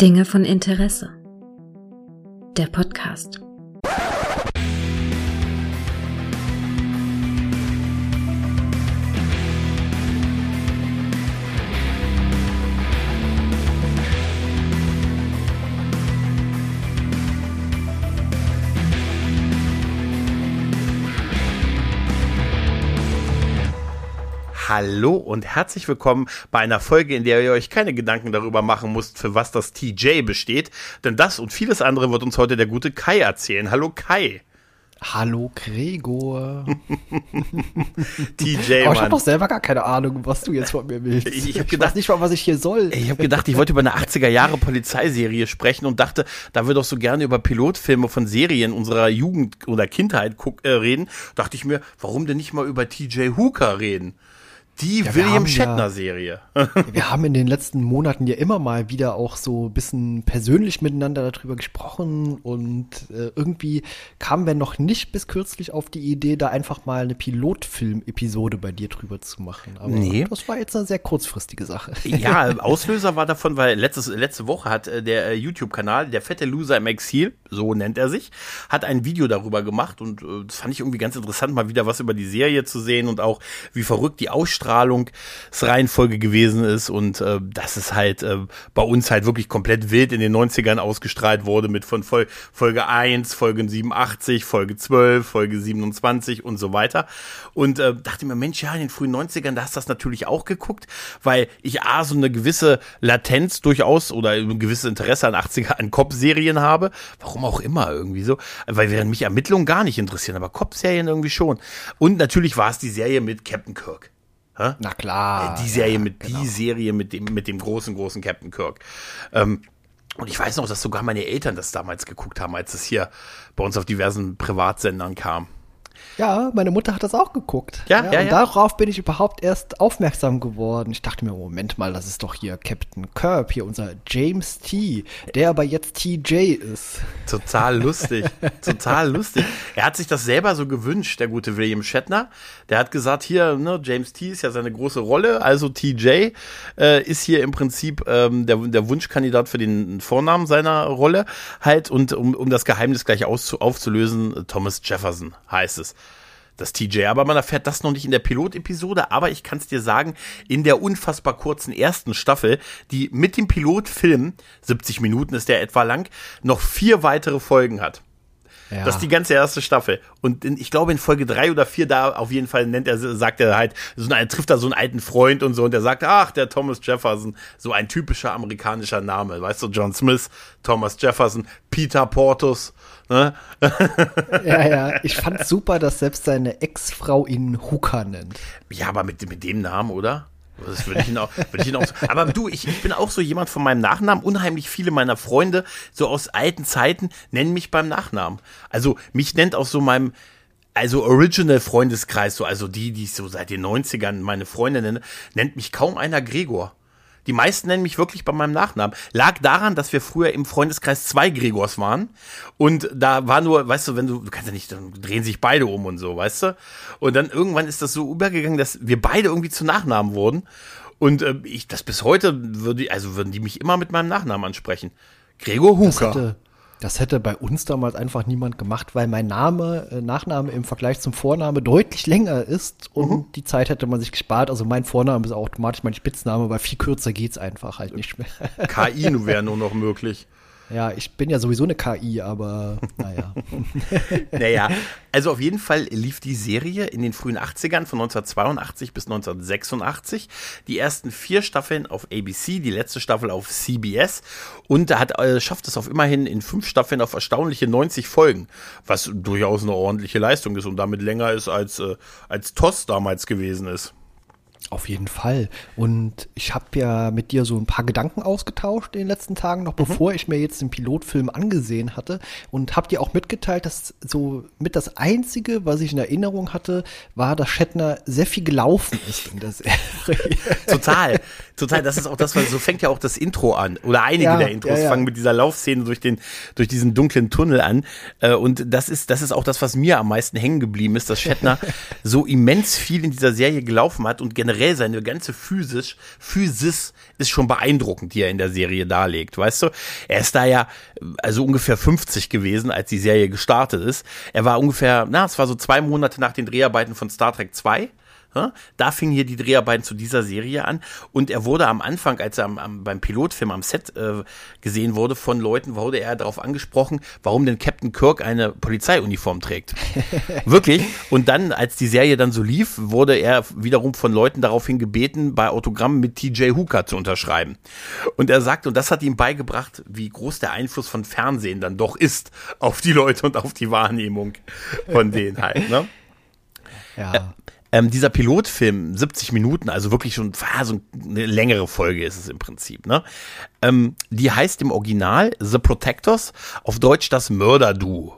Dinge von Interesse. Der Podcast. Hallo und herzlich willkommen bei einer Folge, in der ihr euch keine Gedanken darüber machen müsst, für was das TJ besteht. Denn das und vieles andere wird uns heute der gute Kai erzählen. Hallo Kai. Hallo Gregor. TJ, aber ich Mann. habe doch selber gar keine Ahnung, was du jetzt von mir willst. Ich weiß nicht mal, was ich hier soll. Ich habe gedacht, ich wollte über eine 80er-Jahre-Polizeiserie sprechen und dachte, da wir doch so gerne über Pilotfilme von Serien unserer Jugend oder Kindheit reden, dachte ich mir, warum denn nicht mal über TJ Hooker reden? Die William Shatner-Serie. Wir haben in den letzten Monaten ja immer mal wieder auch so ein bisschen persönlich miteinander darüber gesprochen und irgendwie kamen wir noch nicht bis kürzlich auf die Idee, da einfach mal eine Pilotfilm-Episode bei dir drüber zu machen. Aber das war jetzt eine sehr kurzfristige Sache. Ja, Auslöser war davon, weil letzte Woche hat der YouTube-Kanal, der fette Loser im Exil, so nennt er sich, hat ein Video darüber gemacht und das fand ich irgendwie ganz interessant, mal wieder was über die Serie zu sehen und auch wie verrückt die Ausstrahlungsreihenfolge gewesen ist und dass es halt bei uns halt wirklich komplett wild in den 90ern ausgestrahlt wurde mit von Folge 1, Folge 87, Folge 12, Folge 27 und so weiter und dachte mir, Mensch, ja, in den frühen 90ern, da hast du das natürlich auch geguckt, weil ich so eine gewisse Latenz durchaus oder ein gewisses Interesse an 80er, an Cop-Serien habe, warum auch immer irgendwie so, weil während mich Ermittlungen gar nicht interessieren, aber Cop-Serien irgendwie schon und natürlich war es die Serie mit Captain Kirk. Ha? Na klar. Die Serie mit dem großen Captain Kirk. Und ich weiß noch, dass sogar meine Eltern das damals geguckt haben, als es hier bei uns auf diversen Privatsendern kam. Ja, meine Mutter hat das auch geguckt. Ja. Darauf bin ich überhaupt erst aufmerksam geworden. Ich dachte mir, Moment mal, das ist doch hier Captain Kirk, hier unser James T., der aber jetzt TJ ist. Total lustig, total lustig. Er hat sich das selber so gewünscht, der gute William Shatner. Der hat gesagt, hier, ne, James T. ist ja seine große Rolle, also TJ ist hier im Prinzip der Wunschkandidat für den Vornamen seiner Rolle halt und um das Geheimnis gleich aufzulösen, Thomas Jefferson heißt es. Das TJ, aber man erfährt das noch nicht in der Pilotepisode, aber ich kann es dir sagen, in der unfassbar kurzen ersten Staffel, die mit dem Pilotfilm, 70 Minuten ist der etwa lang, noch 4 weitere Folgen hat. Ja. Das ist die ganze erste Staffel. Und ich glaube in Folge 3 oder 4 da auf jeden Fall sagt er halt, trifft da so einen alten Freund und so und der sagt, ach, der Thomas Jefferson, so ein typischer amerikanischer Name, weißt du, John Smith, Thomas Jefferson, Peter Portus, ne? Ja, ich fand super, dass selbst seine Ex-Frau ihn Hooker nennt. Ja, aber mit dem Namen, oder? Das würde ich ihn auch so. Aber du, ich bin auch so jemand von meinem Nachnamen. Unheimlich viele meiner Freunde, so aus alten Zeiten, nennen mich beim Nachnamen. Also mich nennt auch so Original-Freundeskreis, so, also die ich so seit den 90ern meine Freunde nenne, nennt mich kaum einer Gregor. Die meisten nennen mich wirklich bei meinem Nachnamen. Lag daran, dass wir früher im Freundeskreis 2 Gregors waren. Und da war nur, weißt du, du kannst ja nicht, dann drehen sich beide um und so, weißt du? Und dann irgendwann ist das so übergegangen, dass wir beide irgendwie zu Nachnamen wurden. Und das bis heute würden die mich immer mit meinem Nachnamen ansprechen. Gregor Hooker. Das hätte bei uns damals einfach niemand gemacht, weil mein Nachname im Vergleich zum Vorname deutlich länger ist und die Zeit hätte man sich gespart. Also mein Vorname ist automatisch mein Spitzname, weil viel kürzer geht's einfach halt nicht mehr. KI wäre nur noch möglich. Ja, ich bin ja sowieso eine KI, aber naja. Naja, also auf jeden Fall lief die Serie in den frühen 80ern von 1982 bis 1986. Die ersten 4 Staffeln auf ABC, die letzte Staffel auf CBS und schafft es auf immerhin in 5 Staffeln auf erstaunliche 90 Folgen, was durchaus eine ordentliche Leistung ist und damit länger ist als TOS damals gewesen ist. Auf jeden Fall. Und ich habe ja mit dir so ein paar Gedanken ausgetauscht in den letzten Tagen, noch bevor ich mir jetzt den Pilotfilm angesehen hatte. Und habe dir auch mitgeteilt, dass so mit das Einzige, was ich in Erinnerung hatte, war, dass Shatner sehr viel gelaufen ist in der Serie. Total. Das ist auch das, weil so fängt ja auch das Intro an. Oder einige der Intros fangen mit dieser Laufszene durch diesen dunklen Tunnel an. Und das ist auch das, was mir am meisten hängen geblieben ist, dass Shatner so immens viel in dieser Serie gelaufen hat und generell generell seine ganze Physis ist schon beeindruckend, die er in der Serie darlegt, weißt du? Er ist da ja also ungefähr 50 gewesen, als die Serie gestartet ist. Er war ungefähr, es war so 2 Monate nach den Dreharbeiten von Star Trek 2. Da fingen hier die Dreharbeiten zu dieser Serie an und er wurde am Anfang, als er beim Pilotfilm am Set gesehen wurde von Leuten, wurde er darauf angesprochen, warum denn Captain Kirk eine Polizeiuniform trägt. Wirklich. Und dann, als die Serie dann so lief, wurde er wiederum von Leuten daraufhin gebeten, bei Autogrammen mit TJ Hooker zu unterschreiben. Und er sagt, und das hat ihm beigebracht, wie groß der Einfluss von Fernsehen dann doch ist auf die Leute und auf die Wahrnehmung von denen halt, ne? Ja. Dieser Pilotfilm, 70 Minuten, also wirklich schon so eine längere Folge ist es im Prinzip, ne? Die heißt im Original The Protectors, auf Deutsch das Mörderduo.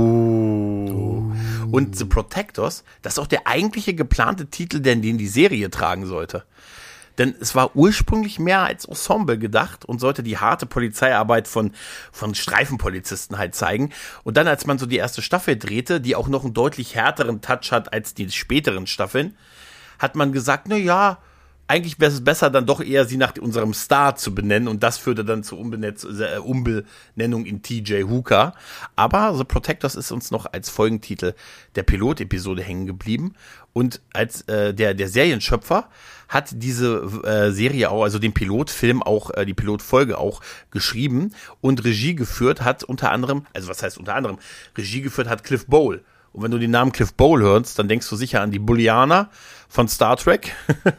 Und The Protectors, das ist auch der eigentliche geplante Titel, den die Serie tragen sollte. Denn es war ursprünglich mehr als Ensemble gedacht und sollte die harte Polizeiarbeit von Streifenpolizisten halt zeigen. Und dann, als man so die erste Staffel drehte, die auch noch einen deutlich härteren Touch hat als die späteren Staffeln, hat man gesagt, na ja, eigentlich wäre es besser, dann doch eher sie nach unserem Star zu benennen und das führte dann zur Umbenennung in TJ Hooker. Aber The Protectors ist uns noch als Folgentitel der Pilotepisode hängen geblieben und als der Serienschöpfer hat diese Serie auch, also den Pilotfilm auch, die Pilotfolge auch geschrieben und Regie geführt hat unter anderem, also was heißt unter anderem, Regie geführt hat Cliff Bole. Und wenn du den Namen Cliff Bole hörst, dann denkst du sicher an die Bullianer von Star Trek,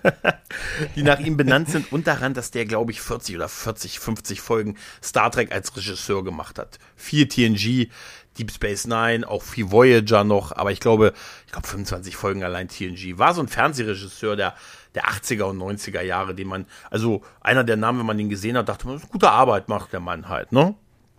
die nach ihm benannt sind und daran, dass der, glaube ich, 50 Folgen Star Trek als Regisseur gemacht hat. 4 TNG, Deep Space Nine, auch viel Voyager noch, aber ich glaube 25 Folgen allein TNG. War so ein Fernsehregisseur der 80er und 90er Jahre, den man, also einer der Namen, wenn man den gesehen hat, dachte man, gute Arbeit macht der Mann halt, ne?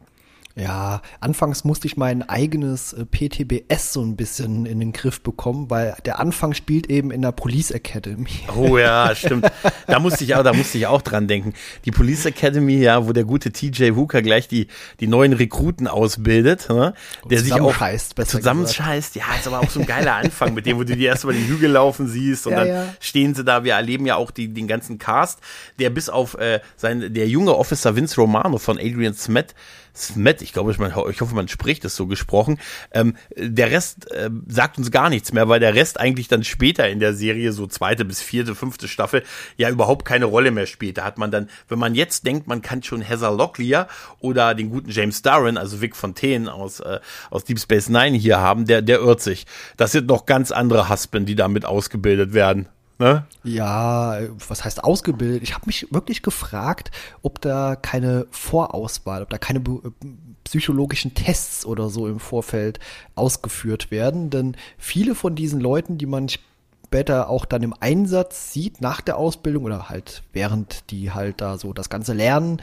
Ja, anfangs musste ich mein eigenes PTBS so ein bisschen in den Griff bekommen, weil der Anfang spielt eben in der Police Academy. Oh ja, stimmt. Da musste ich auch dran denken. Die Police Academy, ja, wo der gute TJ Hooker gleich die neuen Rekruten ausbildet, ne? Der sich auch zusammenscheißt. Ja, ist aber auch so ein geiler Anfang mit dem, wo du die erst mal den Hügel laufen siehst und dann stehen sie da. Wir erleben ja auch den ganzen Cast, der bis auf der junge Officer Vince Romano von Adrian Smet, ich hoffe, man spricht es so gesprochen. Der Rest sagt uns gar nichts mehr, weil der Rest eigentlich dann später in der Serie, so 2. bis 4., 5. Staffel, ja überhaupt keine Rolle mehr spielt. Da hat man dann, wenn man jetzt denkt, man kann schon Heather Locklear oder den guten James Darren, also Vic Fontaine aus Deep Space Nine hier haben, der irrt sich. Das sind noch ganz andere Husband, die damit ausgebildet werden. Ne? Ja, was heißt ausgebildet? Ich habe mich wirklich gefragt, ob da keine Vorauswahl, ob da keine psychologischen Tests oder so im Vorfeld ausgeführt werden. Denn viele von diesen Leuten, die man später auch dann im Einsatz sieht, nach der Ausbildung oder halt während die halt da so das Ganze lernen,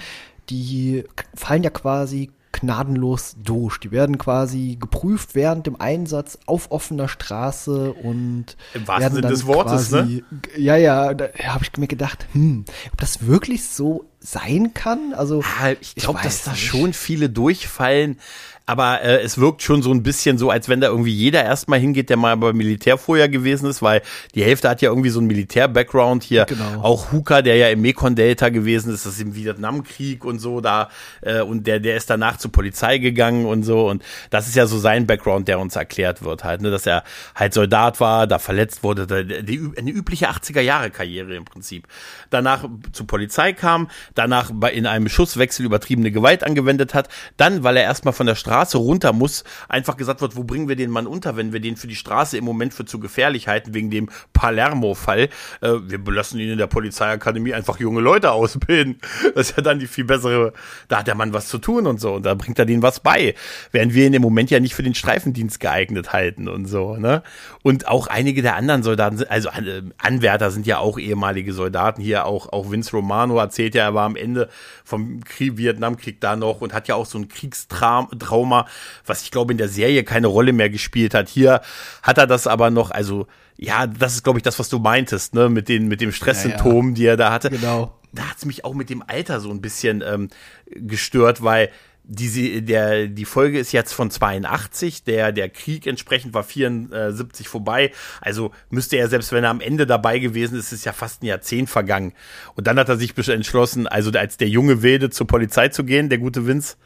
die fallen ja quasi gnadenlos durch. Die werden quasi geprüft während dem Einsatz auf offener Straße und im wahrsten Sinne des Wortes, quasi, ne? Ja, da habe ich mir gedacht, ob das wirklich so sein kann? Also ich glaube, dass da schon viele durchfallen. Aber es wirkt schon so ein bisschen so, als wenn da irgendwie jeder erstmal hingeht, der mal beim Militär vorher gewesen ist, weil die Hälfte hat ja irgendwie so einen Militär-Background hier. Genau. Auch Hooker, der ja im Mekong-Delta gewesen ist, das ist im Vietnamkrieg und so da, und der ist danach zur Polizei gegangen und so. Und das ist ja so sein Background, der uns erklärt wird halt, ne, dass er halt Soldat war, da verletzt wurde, eine übliche 80er-Jahre-Karriere im Prinzip. Danach zur Polizei kam, danach in einem Schusswechsel übertriebene Gewalt angewendet hat, dann, weil er erstmal von der Straße runter muss, einfach gesagt wird, wo bringen wir den Mann unter, wenn wir den für die Straße im Moment für zu gefährlich halten, wegen dem Palermo-Fall. Wir belassen ihn in der Polizeiakademie einfach junge Leute ausbilden. Das ist ja dann die viel bessere, da hat der Mann was zu tun und so, und da bringt er denen was bei. Während wir ihn im Moment ja nicht für den Streifendienst geeignet halten und so, ne? Und auch einige der anderen Soldaten, also Anwärter sind ja auch ehemalige Soldaten hier, auch Vince Romano erzählt ja, er war am Ende vom Vietnamkrieg da noch und hat ja auch so ein Kriegstrauma, was ich glaube in der Serie keine Rolle mehr gespielt hat. Hier hat er das aber noch, also ja, das ist glaube ich das, was du meintest, ne, mit dem Stresssymptomen, die er da hatte. Genau. Da hat es mich auch mit dem Alter so ein bisschen gestört, weil die Folge ist jetzt von 82, der Krieg entsprechend war 74 vorbei, also müsste er, selbst wenn er am Ende dabei gewesen ist, ist ja fast ein Jahrzehnt vergangen. Und dann hat er sich entschlossen, also als der junge Wilde zur Polizei zu gehen, der gute Vince.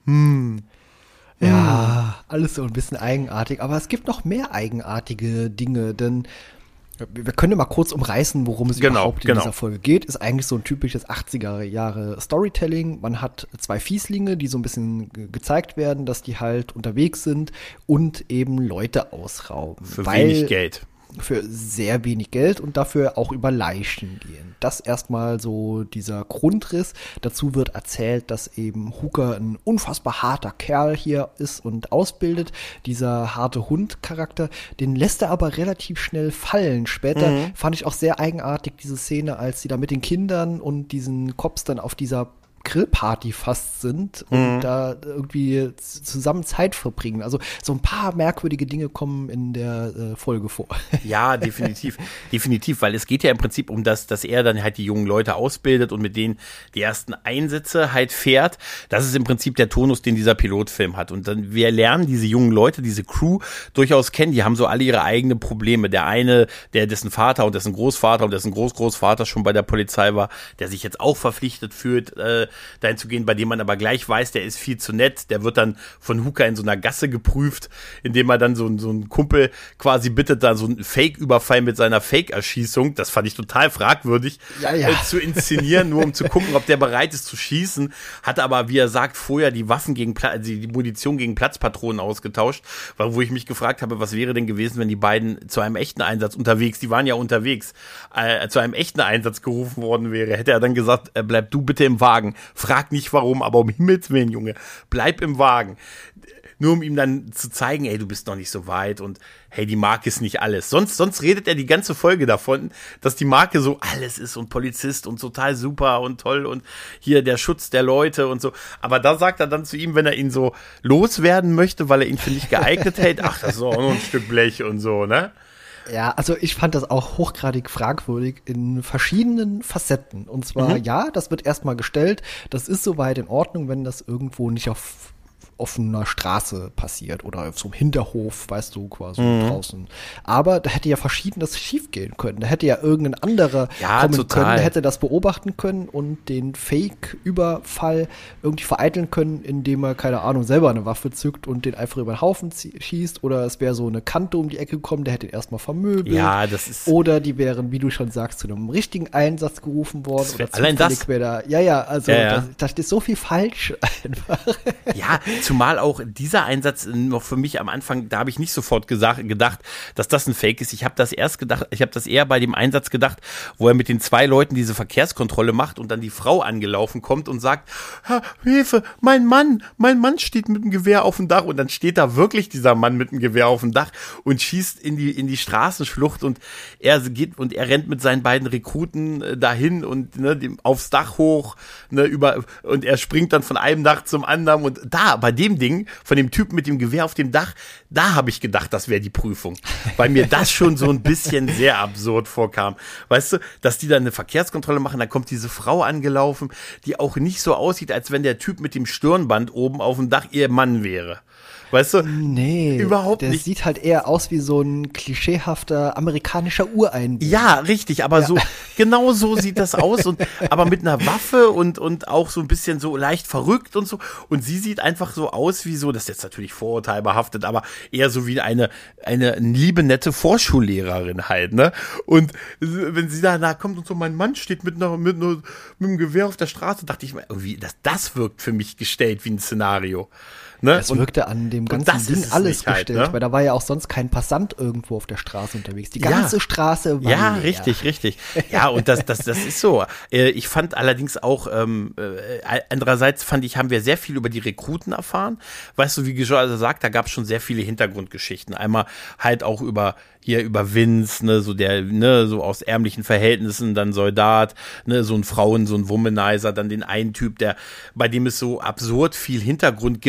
Ja, alles so ein bisschen eigenartig, aber es gibt noch mehr eigenartige Dinge, denn wir können ja mal kurz umreißen, worum es überhaupt in dieser Folge geht. Ist eigentlich so ein typisches 80er Jahre Storytelling. Man hat zwei Fieslinge, die so ein bisschen gezeigt werden, dass die halt unterwegs sind und eben Leute ausrauben. Für wenig Geld. Für sehr wenig Geld und dafür auch über Leichen gehen. Das erstmal so dieser Grundriss. Dazu wird erzählt, dass eben Hooker ein unfassbar harter Kerl hier ist und ausbildet. Dieser harte Hund-Charakter, den lässt er aber relativ schnell fallen. Später fand ich auch sehr eigenartig diese Szene, als sie da mit den Kindern und diesen Cops dann auf dieser Grillparty fast sind und da irgendwie zusammen Zeit verbringen. Also so ein paar merkwürdige Dinge kommen in der Folge vor. Ja, definitiv, weil es geht ja im Prinzip um das, dass er dann halt die jungen Leute ausbildet und mit denen die ersten Einsätze halt fährt. Das ist im Prinzip der Tonus, den dieser Pilotfilm hat. Und dann, wir lernen diese jungen Leute, diese Crew durchaus kennen. Die haben so alle ihre eigenen Probleme. Der eine, dessen Vater und dessen Großvater und dessen Großgroßvater schon bei der Polizei war, der sich jetzt auch verpflichtet fühlt, dahin zu gehen, bei dem man aber gleich weiß, der ist viel zu nett, der wird dann von Hooker in so einer Gasse geprüft, indem er dann so ein Kumpel quasi bittet, da so einen Fake-Überfall mit seiner Fake-Erschießung, das fand ich total fragwürdig, zu inszenieren, nur um zu gucken, ob der bereit ist zu schießen, hat aber, wie er sagt, vorher die Waffen die Munition gegen Platzpatronen ausgetauscht, wo ich mich gefragt habe, was wäre denn gewesen, wenn die beiden zu einem echten Einsatz die waren ja unterwegs, zu einem echten Einsatz gerufen worden wäre, hätte er dann gesagt, bleib du bitte im Wagen. Frag nicht warum, aber um Himmels Willen, Junge, bleib im Wagen. Nur um ihm dann zu zeigen, ey, du bist noch nicht so weit und hey, die Marke ist nicht alles. Sonst redet er die ganze Folge davon, dass die Marke so alles ist und Polizist und total super und toll und hier der Schutz der Leute und so. Aber da sagt er dann zu ihm, wenn er ihn so loswerden möchte, weil er ihn für nicht geeignet hält, ach, das ist auch nur ein Stück Blech und so, ne? Ja, also ich fand das auch hochgradig fragwürdig in verschiedenen Facetten. Und zwar, das wird erstmal gestellt, das ist soweit in Ordnung, wenn das irgendwo nicht auf offener Straße passiert oder auf so einem Hinterhof, weißt du, quasi draußen. Aber da hätte ja Verschiedenes schief gehen können. Da hätte ja irgendein anderer kommen können, der hätte das beobachten können und den Fake-Überfall irgendwie vereiteln können, indem er, keine Ahnung, selber eine Waffe zückt und den einfach über den Haufen schießt. Oder es wäre so eine Kante um die Ecke gekommen, der hätte ihn erstmal vermöbelt. Ja, das ist. Oder die wären, wie du schon sagst, zu einem richtigen Einsatz gerufen worden. Oder allein das. Da steht so viel falsch einfach. Ja, zumal auch dieser Einsatz noch für mich am Anfang, da habe ich nicht sofort gedacht, dass das ein Fake ist. Ich habe das eher bei dem Einsatz gedacht, wo er mit den zwei Leuten diese Verkehrskontrolle macht und dann die Frau angelaufen kommt und sagt, Hilfe, mein Mann steht mit dem Gewehr auf dem Dach und dann steht da wirklich dieser Mann mit dem Gewehr auf dem Dach und schießt in die Straßenschlucht und er rennt mit seinen beiden Rekruten dahin und aufs Dach hoch, und er springt dann von einem Dach zum anderen und da, bei dem Ding, von dem Typen mit dem Gewehr auf dem Dach, da habe ich gedacht, das wäre die Prüfung, weil mir das schon so ein bisschen sehr absurd vorkam. Weißt du, dass die dann eine Verkehrskontrolle machen, da kommt diese Frau angelaufen, die auch nicht so aussieht, als wenn der Typ mit dem Stirnband oben auf dem Dach ihr Mann wäre. Weißt du? Nee, überhaupt nicht. Der sieht halt eher aus wie so ein klischeehafter amerikanischer Ureinwohner. Ja, richtig, aber so, genau so sieht das aus aber mit einer Waffe und auch so ein bisschen so leicht verrückt und so. Und sie sieht einfach so aus wie so, das ist jetzt natürlich vorurteilbehaftet, aber eher so wie eine liebe, nette Vorschullehrerin halt, ne? Und wenn sie da kommt und so, mein Mann steht mit einem Gewehr auf der Straße, dachte ich mir, irgendwie, das wirkt für mich gestellt wie ein Szenario. Ne? Es wirkte an dem ganzen Ding alles gestellt, halt, ne? Weil da war ja auch sonst kein Passant irgendwo auf der Straße unterwegs. Die ganze Straße war leer. Richtig. Ja, und das ist so. Ich fand allerdings auch, andererseits haben wir sehr viel über die Rekruten erfahren. Weißt du, wie Joel sagt, da gab es schon sehr viele Hintergrundgeschichten. Einmal halt auch über Vince, ne, so aus ärmlichen Verhältnissen, dann Soldat, ne, so ein Womanizer, dann den einen Typ, bei dem es so absurd viel Hintergrund gibt, dass er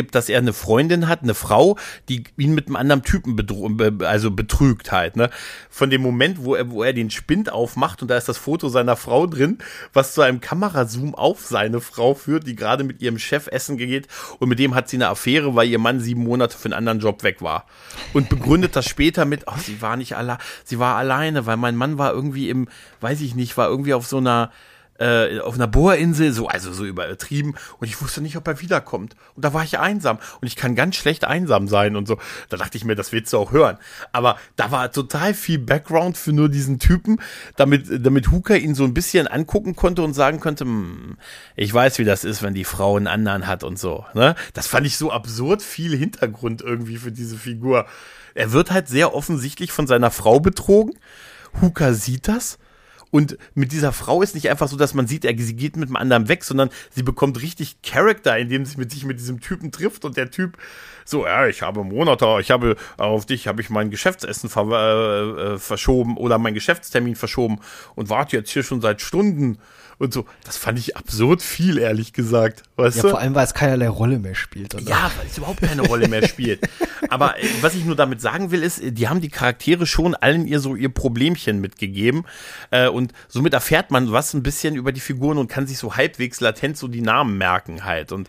eine Freundin hat, eine Frau, die ihn mit einem anderen Typen betrügt halt, ne? Von dem Moment, wo er den Spind aufmacht und da ist das Foto seiner Frau drin, was zu einem Kamerazoom auf seine Frau führt, die gerade mit ihrem Chef essen geht und mit dem hat sie eine Affäre, weil ihr Mann 7 Monate für einen anderen Job weg war. Und begründet das später mit, sie war alleine, weil mein Mann war irgendwie war irgendwie auf auf einer Bohrinsel, so übertrieben und ich wusste nicht, ob er wiederkommt. Und da war ich einsam und ich kann ganz schlecht einsam sein und so. Da dachte ich mir, das willst du auch hören. Aber da war total viel Background für nur diesen Typen, damit Hooker ihn so ein bisschen angucken konnte und sagen konnte, ich weiß, wie das ist, wenn die Frau einen anderen hat und so. Ne? Das fand ich so absurd viel Hintergrund irgendwie für diese Figur. Er wird halt sehr offensichtlich von seiner Frau betrogen. Hooker sieht das. Und mit dieser Frau ist nicht einfach so, dass man sieht, sie geht mit einem anderen weg, sondern sie bekommt richtig Charakter, indem sie sich mit diesem Typen trifft und der Typ so, ich habe auf dich habe ich mein Geschäftsessen verschoben oder meinen Geschäftstermin verschoben und warte jetzt hier schon seit Stunden und so. Das fand ich absurd viel, ehrlich gesagt. Weißt du? Vor allem, weil es keinerlei Rolle mehr spielt. Oder? Ja, weil es überhaupt keine Rolle mehr spielt. Aber was ich nur damit sagen will, ist, die haben die Charaktere schon allen ihr Problemchen mitgegeben. Und somit erfährt man was ein bisschen über die Figuren und kann sich so halbwegs latent so die Namen merken halt. Und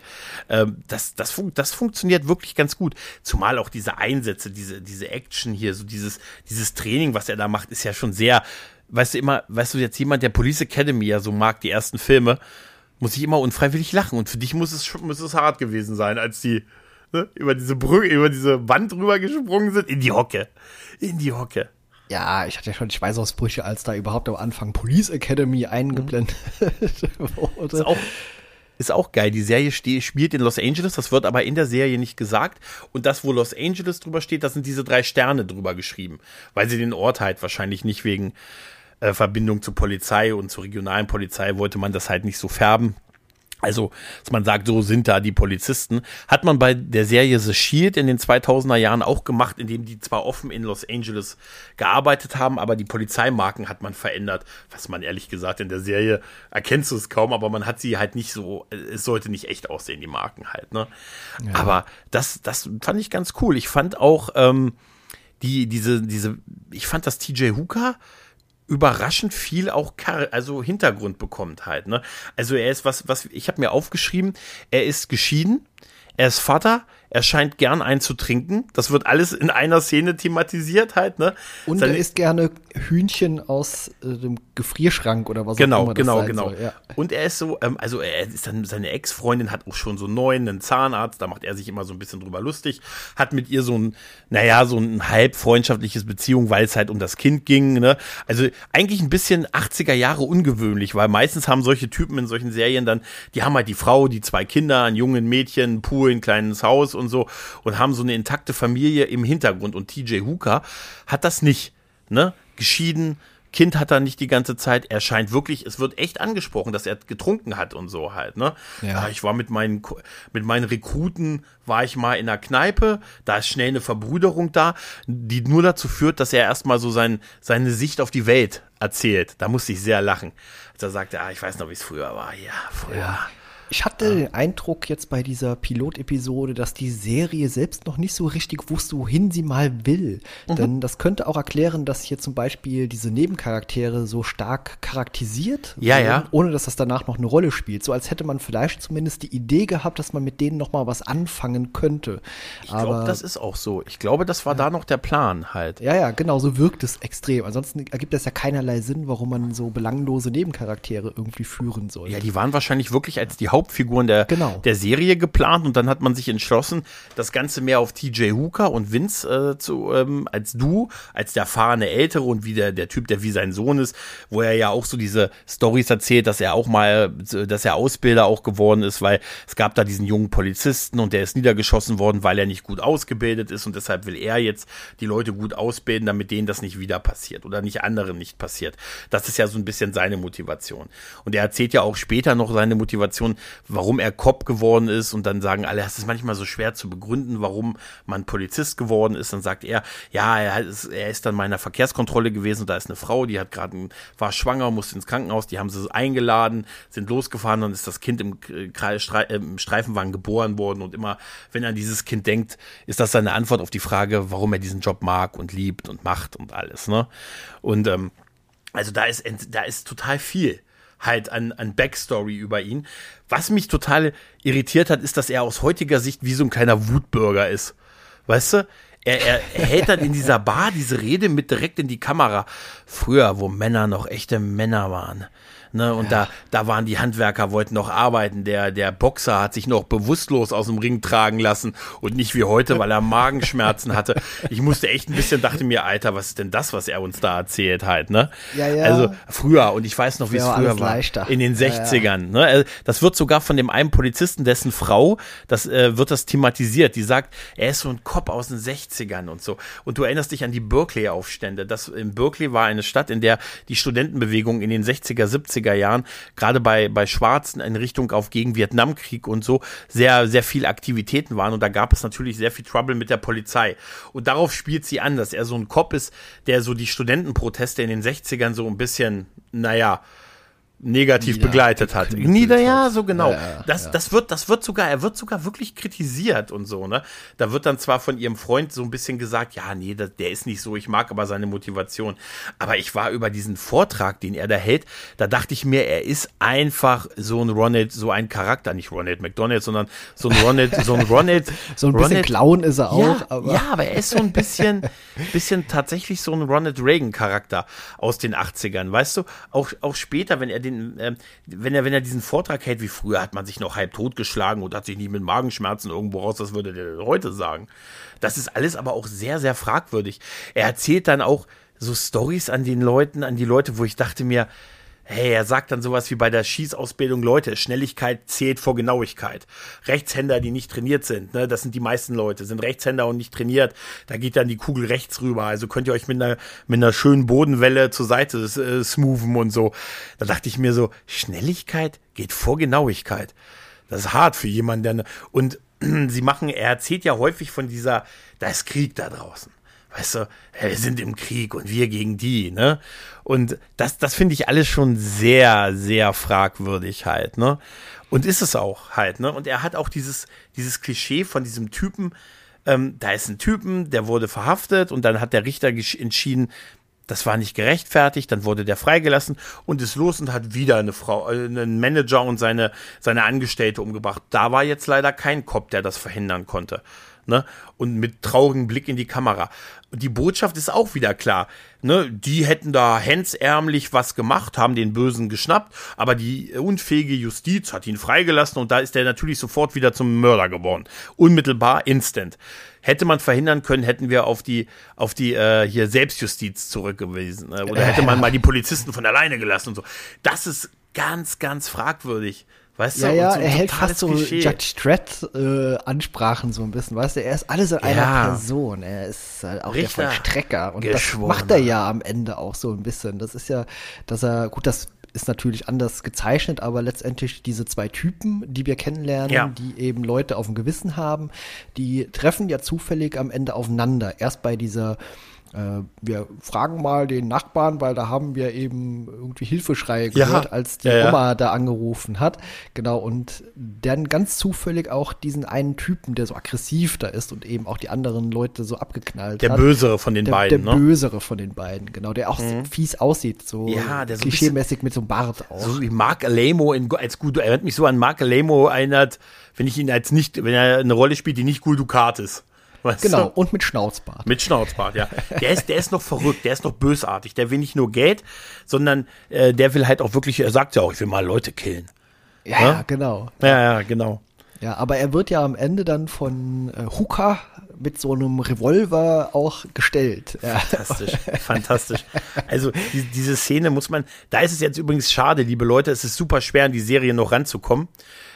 das funktioniert wirklich ganz gut. Zumal auch diese Einsätze, diese Action hier, so dieses Training, was er da macht, ist ja schon sehr, weißt du, jetzt jemand, der Police Academy ja so mag, die ersten Filme, muss ich immer unfreiwillig lachen. Und für dich muss es hart gewesen sein, als die über diese Brücke, über diese Wand rüber gesprungen sind, in die Hocke. Ja, ich hatte ja schon Schweißausbrüche, als da überhaupt am Anfang Police Academy eingeblendet wurde. Ist auch geil. Die Serie spielt in Los Angeles, das wird aber in der Serie nicht gesagt. Und das, wo Los Angeles drüber steht, da sind diese 3 Sterne drüber geschrieben. Weil sie den Ort halt wahrscheinlich nicht wegen Verbindung zur Polizei und zur regionalen Polizei wollte man das halt nicht so färben. Also, dass man sagt, so sind da die Polizisten. Hat man bei der Serie The Shield in den 2000er Jahren auch gemacht, indem die zwar offen in Los Angeles gearbeitet haben, aber die Polizeimarken hat man verändert. Was man ehrlich gesagt in der Serie erkennst du es kaum, aber man hat sie halt nicht so, es sollte nicht echt aussehen, die Marken halt, ne? Ja. Aber das fand ich ganz cool. Ich fand auch, ich fand, dass TJ Hooker überraschend viel auch Hintergrund bekommt halt, ne? Also er ist ich habe mir aufgeschrieben, er ist geschieden, er ist Vater, er scheint gern einzutrinken. Das wird alles in einer Szene thematisiert halt, ne? Und er isst gerne Hühnchen aus dem Gefrierschrank oder was auch immer das sein soll. Ja. Und er ist so, er ist dann, seine Ex-Freundin hat auch schon so einen Zahnarzt, da macht er sich immer so ein bisschen drüber lustig, hat mit ihr so ein halb freundschaftliches Beziehung, weil es halt um das Kind ging, ne? Also eigentlich ein bisschen 80er Jahre ungewöhnlich, weil meistens haben solche Typen in solchen Serien dann, die haben halt die Frau, die 2 Kinder, ein jungen Mädchen, ein Pool, ein kleines Haus und so und haben so eine intakte Familie im Hintergrund und TJ Hooker hat das nicht, ne? Geschieden, Kind hat er nicht die ganze Zeit, er scheint wirklich, es wird echt angesprochen, dass er getrunken hat und so halt, ne? Ja. Ich war mit meinen Rekruten, war ich mal in der Kneipe, da ist schnell eine Verbrüderung da, die nur dazu führt, dass er erstmal so seine Sicht auf die Welt erzählt. Da musste ich sehr lachen. Als er sagte, ich weiß noch, wie es früher war. Ja, früher. Ja. Ich hatte den Eindruck jetzt bei dieser Pilotepisode, dass die Serie selbst noch nicht so richtig wusste, wohin sie mal will. Denn das könnte auch erklären, dass hier zum Beispiel diese Nebencharaktere so stark charakterisiert wurden, ohne dass das danach noch eine Rolle spielt. So als hätte man vielleicht zumindest die Idee gehabt, dass man mit denen noch mal was anfangen könnte. Ich glaube, das ist auch so. Ich glaube, das war da noch der Plan halt. Ja, genau, so wirkt es extrem. Ansonsten ergibt das ja keinerlei Sinn, warum man so belanglose Nebencharaktere irgendwie führen soll. Ja, die waren wahrscheinlich wirklich als die Hauptfiguren der Serie geplant und dann hat man sich entschlossen, das Ganze mehr auf TJ Hooker und Vince als der erfahrene Ältere und wie der Typ, der wie sein Sohn ist, wo er ja auch so diese Storys erzählt, dass er Ausbilder auch geworden ist, weil es gab da diesen jungen Polizisten und der ist niedergeschossen worden, weil er nicht gut ausgebildet ist und deshalb will er jetzt die Leute gut ausbilden, damit denen das nicht wieder passiert oder nicht anderen nicht passiert. Das ist ja so ein bisschen seine Motivation. Und er erzählt ja auch später noch seine Motivation, warum er Cop geworden ist und dann sagen alle, es ist manchmal so schwer zu begründen, warum man Polizist geworden ist. Dann sagt er, ja, er ist dann mal in einer Verkehrskontrolle gewesen und da ist eine Frau, die war schwanger, musste ins Krankenhaus, die haben sie eingeladen, sind losgefahren, dann ist das Kind im Streifenwagen geboren worden und immer, wenn er an dieses Kind denkt, ist das seine Antwort auf die Frage, warum er diesen Job mag und liebt und macht und alles, ne? Und also da ist total viel halt an Backstory über ihn. Was mich total irritiert hat, ist, dass er aus heutiger Sicht wie so ein kleiner Wutbürger ist. Weißt du? Er hält dann in dieser Bar diese Rede mit direkt in die Kamera. Früher, wo Männer noch echte Männer waren. Ne, und da waren die Handwerker, wollten noch arbeiten. Der Boxer hat sich noch bewusstlos aus dem Ring tragen lassen und nicht wie heute, weil er Magenschmerzen hatte. Ich musste echt ein bisschen, dachte mir, Alter, was ist denn das, was er uns da erzählt halt, ne? Ja. Also früher, und ich weiß noch, wie es früher war. Leichter. In den 60ern. Ne? Das wird sogar von dem einen Polizisten, dessen Frau, wird das thematisiert. Die sagt, er ist so ein Cop aus den 60ern und so. Und du erinnerst dich an die Berkeley-Aufstände. In Berkeley war eine Stadt, in der die Studentenbewegung in den 60er, 70er Jahren, gerade bei Schwarzen in Richtung auf gegen Vietnamkrieg und so, sehr, sehr viele Aktivitäten waren und da gab es natürlich sehr viel Trouble mit der Polizei. Und darauf spielt sie an, dass er so ein Cop ist, der so die Studentenproteste in den 60ern so ein bisschen, negativ begleitet hat. Ja, so genau. Ja. Er wird sogar wirklich kritisiert und so, ne? Da wird dann zwar von ihrem Freund so ein bisschen gesagt, ja, nee, der ist nicht so, ich mag aber seine Motivation. Aber ich war über diesen Vortrag, den er da hält, da dachte ich mir, er ist einfach so ein Charakter, nicht Ronald McDonald, sondern so ein Ronald. So ein bisschen Clown ist er auch. Aber er ist so ein bisschen tatsächlich so ein Ronald Reagan-Charakter aus den 80ern, weißt du? Auch später, wenn er wenn er diesen Vortrag hält, wie früher hat man sich noch halb totgeschlagen und hat sich nicht mit Magenschmerzen irgendwo raus, das würde der heute sagen. Das ist alles aber auch sehr, sehr fragwürdig. Er erzählt dann auch so Storys an die Leute, wo ich dachte mir, hey, er sagt dann sowas wie bei der Schießausbildung, Leute, Schnelligkeit zählt vor Genauigkeit. Rechtshänder, die nicht trainiert sind, ne, das sind die meisten Leute, sind Rechtshänder und nicht trainiert, da geht dann die Kugel rechts rüber, also könnt ihr euch mit einer schönen Bodenwelle zur Seite smoothen und so. Da dachte ich mir so, Schnelligkeit geht vor Genauigkeit. Das ist hart für jemanden, und er erzählt ja häufig von da ist Krieg da draußen. Weißt du, wir sind im Krieg und wir gegen die, ne? Und das finde ich alles schon sehr, sehr fragwürdig halt, ne? Und ist es auch halt, ne? Und er hat auch dieses Klischee von diesem Typen, da ist ein Typen, der wurde verhaftet und dann hat der Richter entschieden, das war nicht gerechtfertigt, dann wurde der freigelassen und ist los und hat wieder eine Frau, einen Manager und seine Angestellte umgebracht. Da war jetzt leider kein Cop, der das verhindern konnte. Ne? Und mit traurigem Blick in die Kamera. Und die Botschaft ist auch wieder klar. Ne? Die hätten da hemdsärmlich was gemacht, haben den Bösen geschnappt, aber die unfähige Justiz hat ihn freigelassen und da ist er natürlich sofort wieder zum Mörder geworden. Unmittelbar, instant. Hätte man verhindern können, hätten wir auf die hier Selbstjustiz zurückgewiesen. Oder hätte man mal die Polizisten von alleine gelassen und so. Das ist ganz, ganz fragwürdig. Weißt du? Ja, so er hält fast so Judge Dredd Ansprachen so ein bisschen, weißt du, er ist alles in einer Person, er ist halt auch der Vollstrecker und das macht er ja am Ende auch so ein bisschen, das ist ja, das ist natürlich anders gezeichnet, aber letztendlich diese zwei Typen, die wir kennenlernen, die eben Leute auf dem Gewissen haben, die treffen ja zufällig am Ende aufeinander, erst bei dieser wir fragen mal den Nachbarn, weil da haben wir eben irgendwie Hilfeschreie gehört, als die Oma da angerufen hat. Genau, und dann ganz zufällig auch diesen einen Typen, der so aggressiv da ist und eben auch die anderen Leute so abgeknallt hat. Der Bösere von den beiden, Der Bösere von den beiden, genau, der auch fies aussieht, so der so klischeemäßig mit so einem Bart auch. So wie Mark Alamo als Gul erinnert mich so an Mark Alamo erinnert, wenn er eine Rolle spielt, die nicht Gul Dukat ist. Weißt genau, du? Und mit Schnauzbart. Mit Schnauzbart, ja. Der ist noch verrückt, der ist noch bösartig. Der will nicht nur Geld, sondern der will halt auch wirklich, er sagt ja auch, ich will mal Leute killen. Ja, genau. Ja, genau. Ja, aber er wird ja am Ende dann von Hooker mit so einem Revolver auch gestellt. Ja. Fantastisch. Also diese Szene da ist es jetzt übrigens schade, liebe Leute, es ist super schwer, an die Serie noch ranzukommen.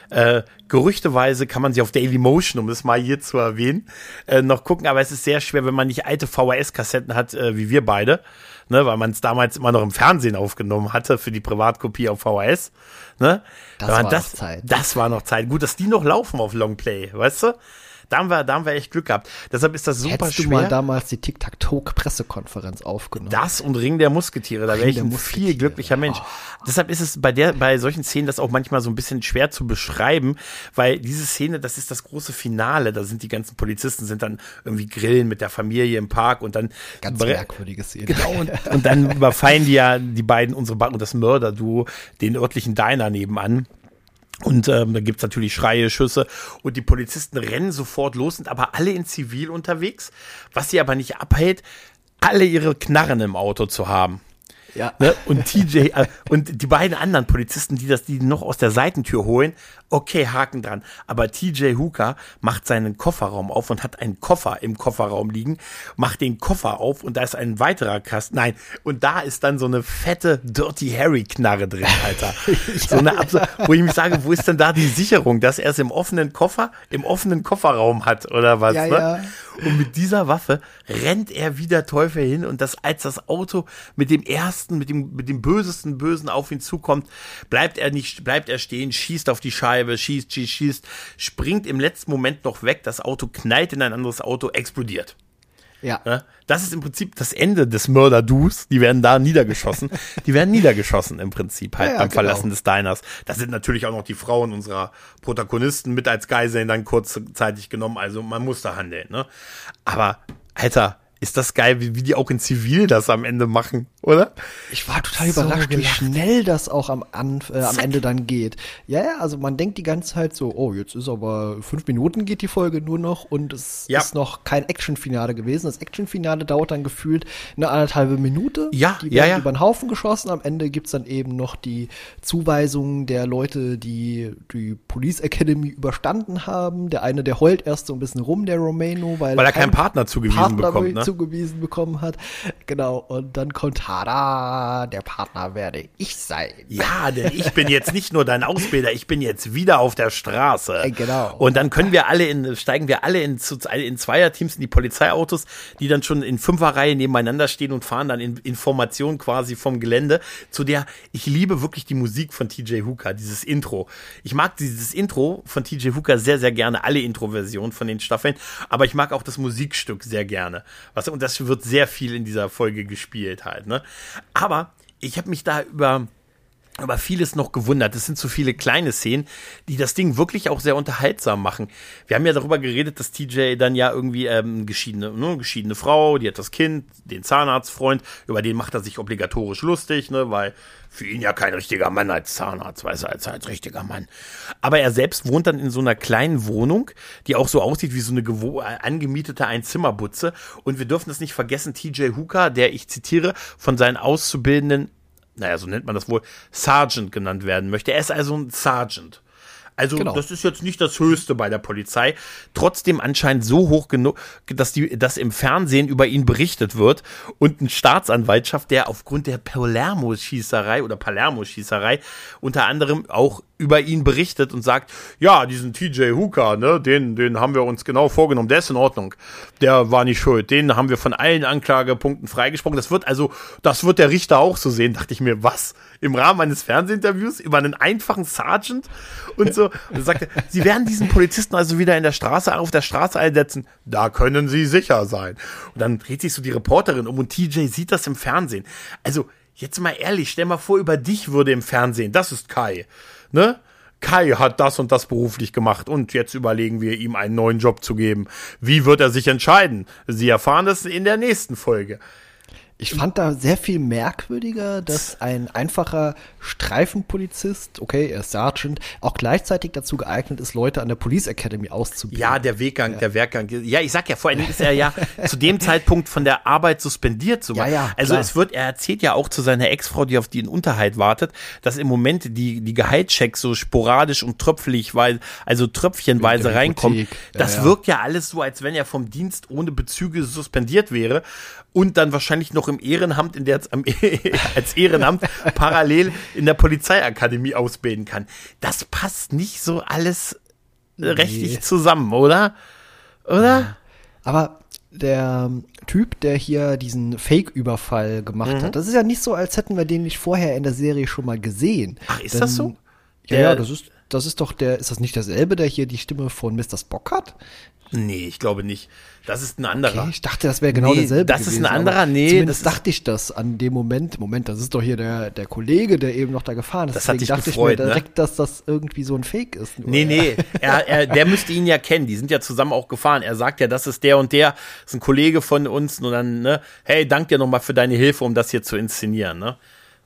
Gerüchteweise kann man sie auf Dailymotion, um es mal hier zu erwähnen, noch gucken, aber es ist sehr schwer, wenn man nicht alte VHS-Kassetten hat, wie wir beide, ne, weil man es damals immer noch im Fernsehen aufgenommen hatte für die Privatkopie auf VHS. Ne? Das war noch Zeit. Das war noch Zeit. Gut, dass die noch laufen auf Longplay, weißt du? Da haben wir echt Glück gehabt. Deshalb ist das super schwer. Hättest du mal damals die Tic-Tac-Toe-Pressekonferenz aufgenommen? Das und Ring der Musketiere, da wäre ich ein viel glücklicher Mensch. Deshalb ist es bei solchen Szenen das auch manchmal so ein bisschen schwer zu beschreiben, weil diese Szene, das ist das große Finale. Da sind die ganzen Polizisten, sind dann irgendwie grillen mit der Familie im Park und dann ganz merkwürdige Szene. Genau, und dann überfallen die ja die beiden, und das Mörderduo, den örtlichen Diner nebenan. Und da gibt's natürlich Schreie, Schüsse und die Polizisten rennen sofort los, sind aber alle in Zivil unterwegs, was sie aber nicht abhält, alle ihre Knarren im Auto zu haben. Ja. Ne? Und TJ und die beiden anderen Polizisten, die noch aus der Seitentür holen, okay, Haken dran. Aber TJ Hooker macht seinen Kofferraum auf und hat einen Koffer im Kofferraum liegen, macht den Koffer auf und da ist ein weiterer Kasten. Nein, und da ist dann so eine fette Dirty Harry Knarre drin, Alter. So eine wo ich mich sage, wo ist denn da die Sicherung, dass er es im offenen Kofferraum hat oder was? Ja, ne? ja. Und mit dieser Waffe rennt er wie der Teufel hin und als das Auto mit dem mit dem bösesten Bösen auf ihn zukommt, bleibt er stehen, schießt auf die Scheibe, schießt, springt im letzten Moment noch weg, das Auto knallt in ein anderes Auto, explodiert. Ja. Das ist im Prinzip das Ende des Mörder-Dus. Die werden da niedergeschossen. Im Prinzip halt beim Verlassen des Diners. Da sind natürlich auch noch die Frauen unserer Protagonisten mit als Geiseln dann kurzzeitig genommen. Also man muss da handeln, ne? Aber, Alter, ist das geil, wie die auch in Zivil das am Ende machen, oder? Ich war total überrascht, wie schnell das auch am Ende dann geht. Ja, also man denkt die ganze Zeit so, oh, jetzt ist aber 5 Minuten geht die Folge nur noch und es ist noch kein Actionfinale gewesen. Das Actionfinale dauert dann gefühlt eine 1,5 Minute. Ja, die werden über den Haufen geschossen. Am Ende gibt's dann eben noch die Zuweisung der Leute, die Police Academy überstanden haben. Der eine, der heult erst so ein bisschen rum, der Romano, weil er keinen Partner zugewiesen bekommen hat. Genau, und dann kommt Tada, der Partner werde ich sein. Ja, denn ich bin jetzt nicht nur dein Ausbilder, ich bin jetzt wieder auf der Straße. Genau. Und dann steigen wir alle in Zweierteams in die Polizeiautos, die dann schon in 5er-Reihe nebeneinander stehen und fahren dann in Formation quasi vom Gelände, ich liebe wirklich die Musik von TJ Hooker, dieses Intro. Ich mag dieses Intro von TJ Hooker sehr, sehr gerne, alle Intro-Versionen von den Staffeln, aber ich mag auch das Musikstück sehr gerne. Und das wird sehr viel in dieser Folge gespielt halt, ne? Aber ich habe mich da über vieles noch gewundert. Es sind so viele kleine Szenen, die das Ding wirklich auch sehr unterhaltsam machen. Wir haben ja darüber geredet, dass TJ dann ja irgendwie geschiedene Frau, die hat das Kind, den Zahnarztfreund, über den macht er sich obligatorisch lustig, ne, weil für ihn ja kein richtiger Mann als Zahnarzt, weiß er, als richtiger Mann. Aber er selbst wohnt dann in so einer kleinen Wohnung, die auch so aussieht wie so eine angemietete Einzimmerbutze. Und wir dürfen das nicht vergessen, TJ Hooker, der, ich zitiere, von seinen Auszubildenden, so nennt man das wohl, Sergeant genannt werden möchte. Er ist also ein Sergeant. Also Das ist jetzt nicht das Höchste bei der Polizei. Trotzdem anscheinend so hoch genug, dass im Fernsehen über ihn berichtet wird und eine Staatsanwaltschaft, der aufgrund der Palermo-Schießerei unter anderem auch über ihn berichtet und sagt, ja, diesen TJ Hooker, ne, den haben wir uns genau vorgenommen, der ist in Ordnung. Der war nicht schuld. Den haben wir von allen Anklagepunkten freigesprochen. Das wird der Richter auch so sehen. Dachte ich mir, was? Im Rahmen eines Fernsehinterviews über einen einfachen Sergeant und so. Und sagte, sie werden diesen Polizisten also wieder auf der Straße einsetzen. Da können sie sicher sein. Und dann dreht sich so die Reporterin um und TJ sieht das im Fernsehen. Also, jetzt mal ehrlich, stell mal vor, über dich würde im Fernsehen, das ist Kai, ne? Kai hat das und das beruflich gemacht und jetzt überlegen wir, ihm einen neuen Job zu geben. Wie wird er sich entscheiden? Sie erfahren das in der nächsten Folge. Ich fand da sehr viel merkwürdiger, dass ein einfacher Streifenpolizist, okay, er ist Sergeant, auch gleichzeitig dazu geeignet ist, Leute an der Police Academy auszubilden. Ja, der Werkgang. Ja, ich sag ja, vor allem ist er ja zu dem Zeitpunkt von der Arbeit suspendiert. So. Ja, also er erzählt ja auch zu seiner Ex-Frau, die auf den Unterhalt wartet, dass im Moment die Gehaltschecks so sporadisch und tröpfchenweise reinkommen. Das wirkt ja alles so, als wenn er vom Dienst ohne Bezüge suspendiert wäre und dann wahrscheinlich noch im Ehrenamt als Ehrenamt parallel in der Polizeiakademie ausbilden kann. Das passt nicht so alles rechtlich zusammen, oder? Oder? Aber der Typ, der hier diesen Fake-Überfall gemacht hat, das ist ja nicht so, als hätten wir den nicht vorher in der Serie schon mal gesehen. Ach, ist das so? Ja, das ist doch ist das nicht derselbe, der hier die Stimme von Mr. Spock hat? Nee, ich glaube nicht. Das ist ein anderer. Okay, ich dachte, das wäre genau derselbe das gewesen. ist ein anderer, nee. Zumindest dachte ich das an dem Moment. Moment, das ist doch hier der Kollege, der eben noch da gefahren ist. Das hat dich dachte gefreut, ich mir direkt, dass das irgendwie so ein Fake ist. Nee. Der müsste ihn ja kennen. Die sind ja zusammen auch gefahren. Er sagt ja, das ist der und der, das ist ein Kollege von uns. Und dann, ne, hey, dank dir nochmal für deine Hilfe, um das hier zu inszenieren, ne?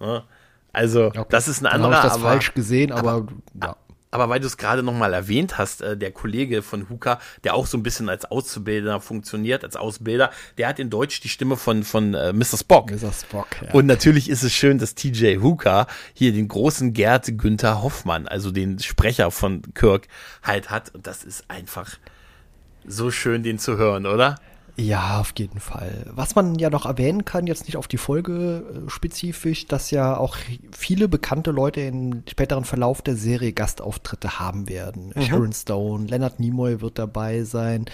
Also, okay. Das ist ein anderer. Dann habe ich das falsch gesehen, aber ja. Aber weil du es gerade nochmal erwähnt hast, der Kollege von Hooker, der auch so ein bisschen als Auszubildender funktioniert, als Ausbilder, der hat in Deutsch die Stimme von Mr. Spock. Mr. Spock, ja. Und natürlich ist es schön, dass TJ Hooker hier den großen Gerd Günther Hoffmann, also den Sprecher von Kirk, halt hat. Und das ist einfach so schön, den zu hören, oder? Ja, auf jeden Fall. Was man ja noch erwähnen kann, jetzt nicht auf die Folge spezifisch, dass ja auch viele bekannte Leute im späteren Verlauf der Serie Gastauftritte haben werden. Sharon Stone, Leonard Nimoy wird dabei sein,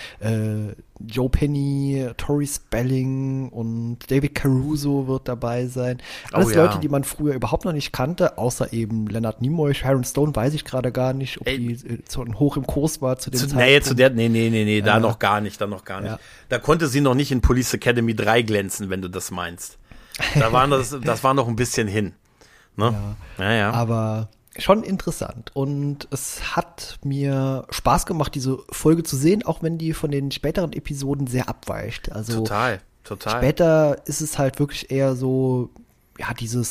Joe Penny, Tori Spelling und David Caruso wird dabei sein. Alles Leute, die man früher überhaupt noch nicht kannte, außer eben Leonard Nimoy. Sharon Stone weiß ich gerade gar nicht, ob die hoch im Kurs war zu dem Zeitpunkt. Nee, da noch gar nicht. Ja. Da konnte sie noch nicht in Police Academy 3 glänzen, wenn du das meinst. Das war noch ein bisschen hin. Ne? Ja. Aber schon interessant. Und es hat mir Spaß gemacht, diese Folge zu sehen, auch wenn die von den späteren Episoden sehr abweicht. Also total. Später ist es halt wirklich eher so, ja, diese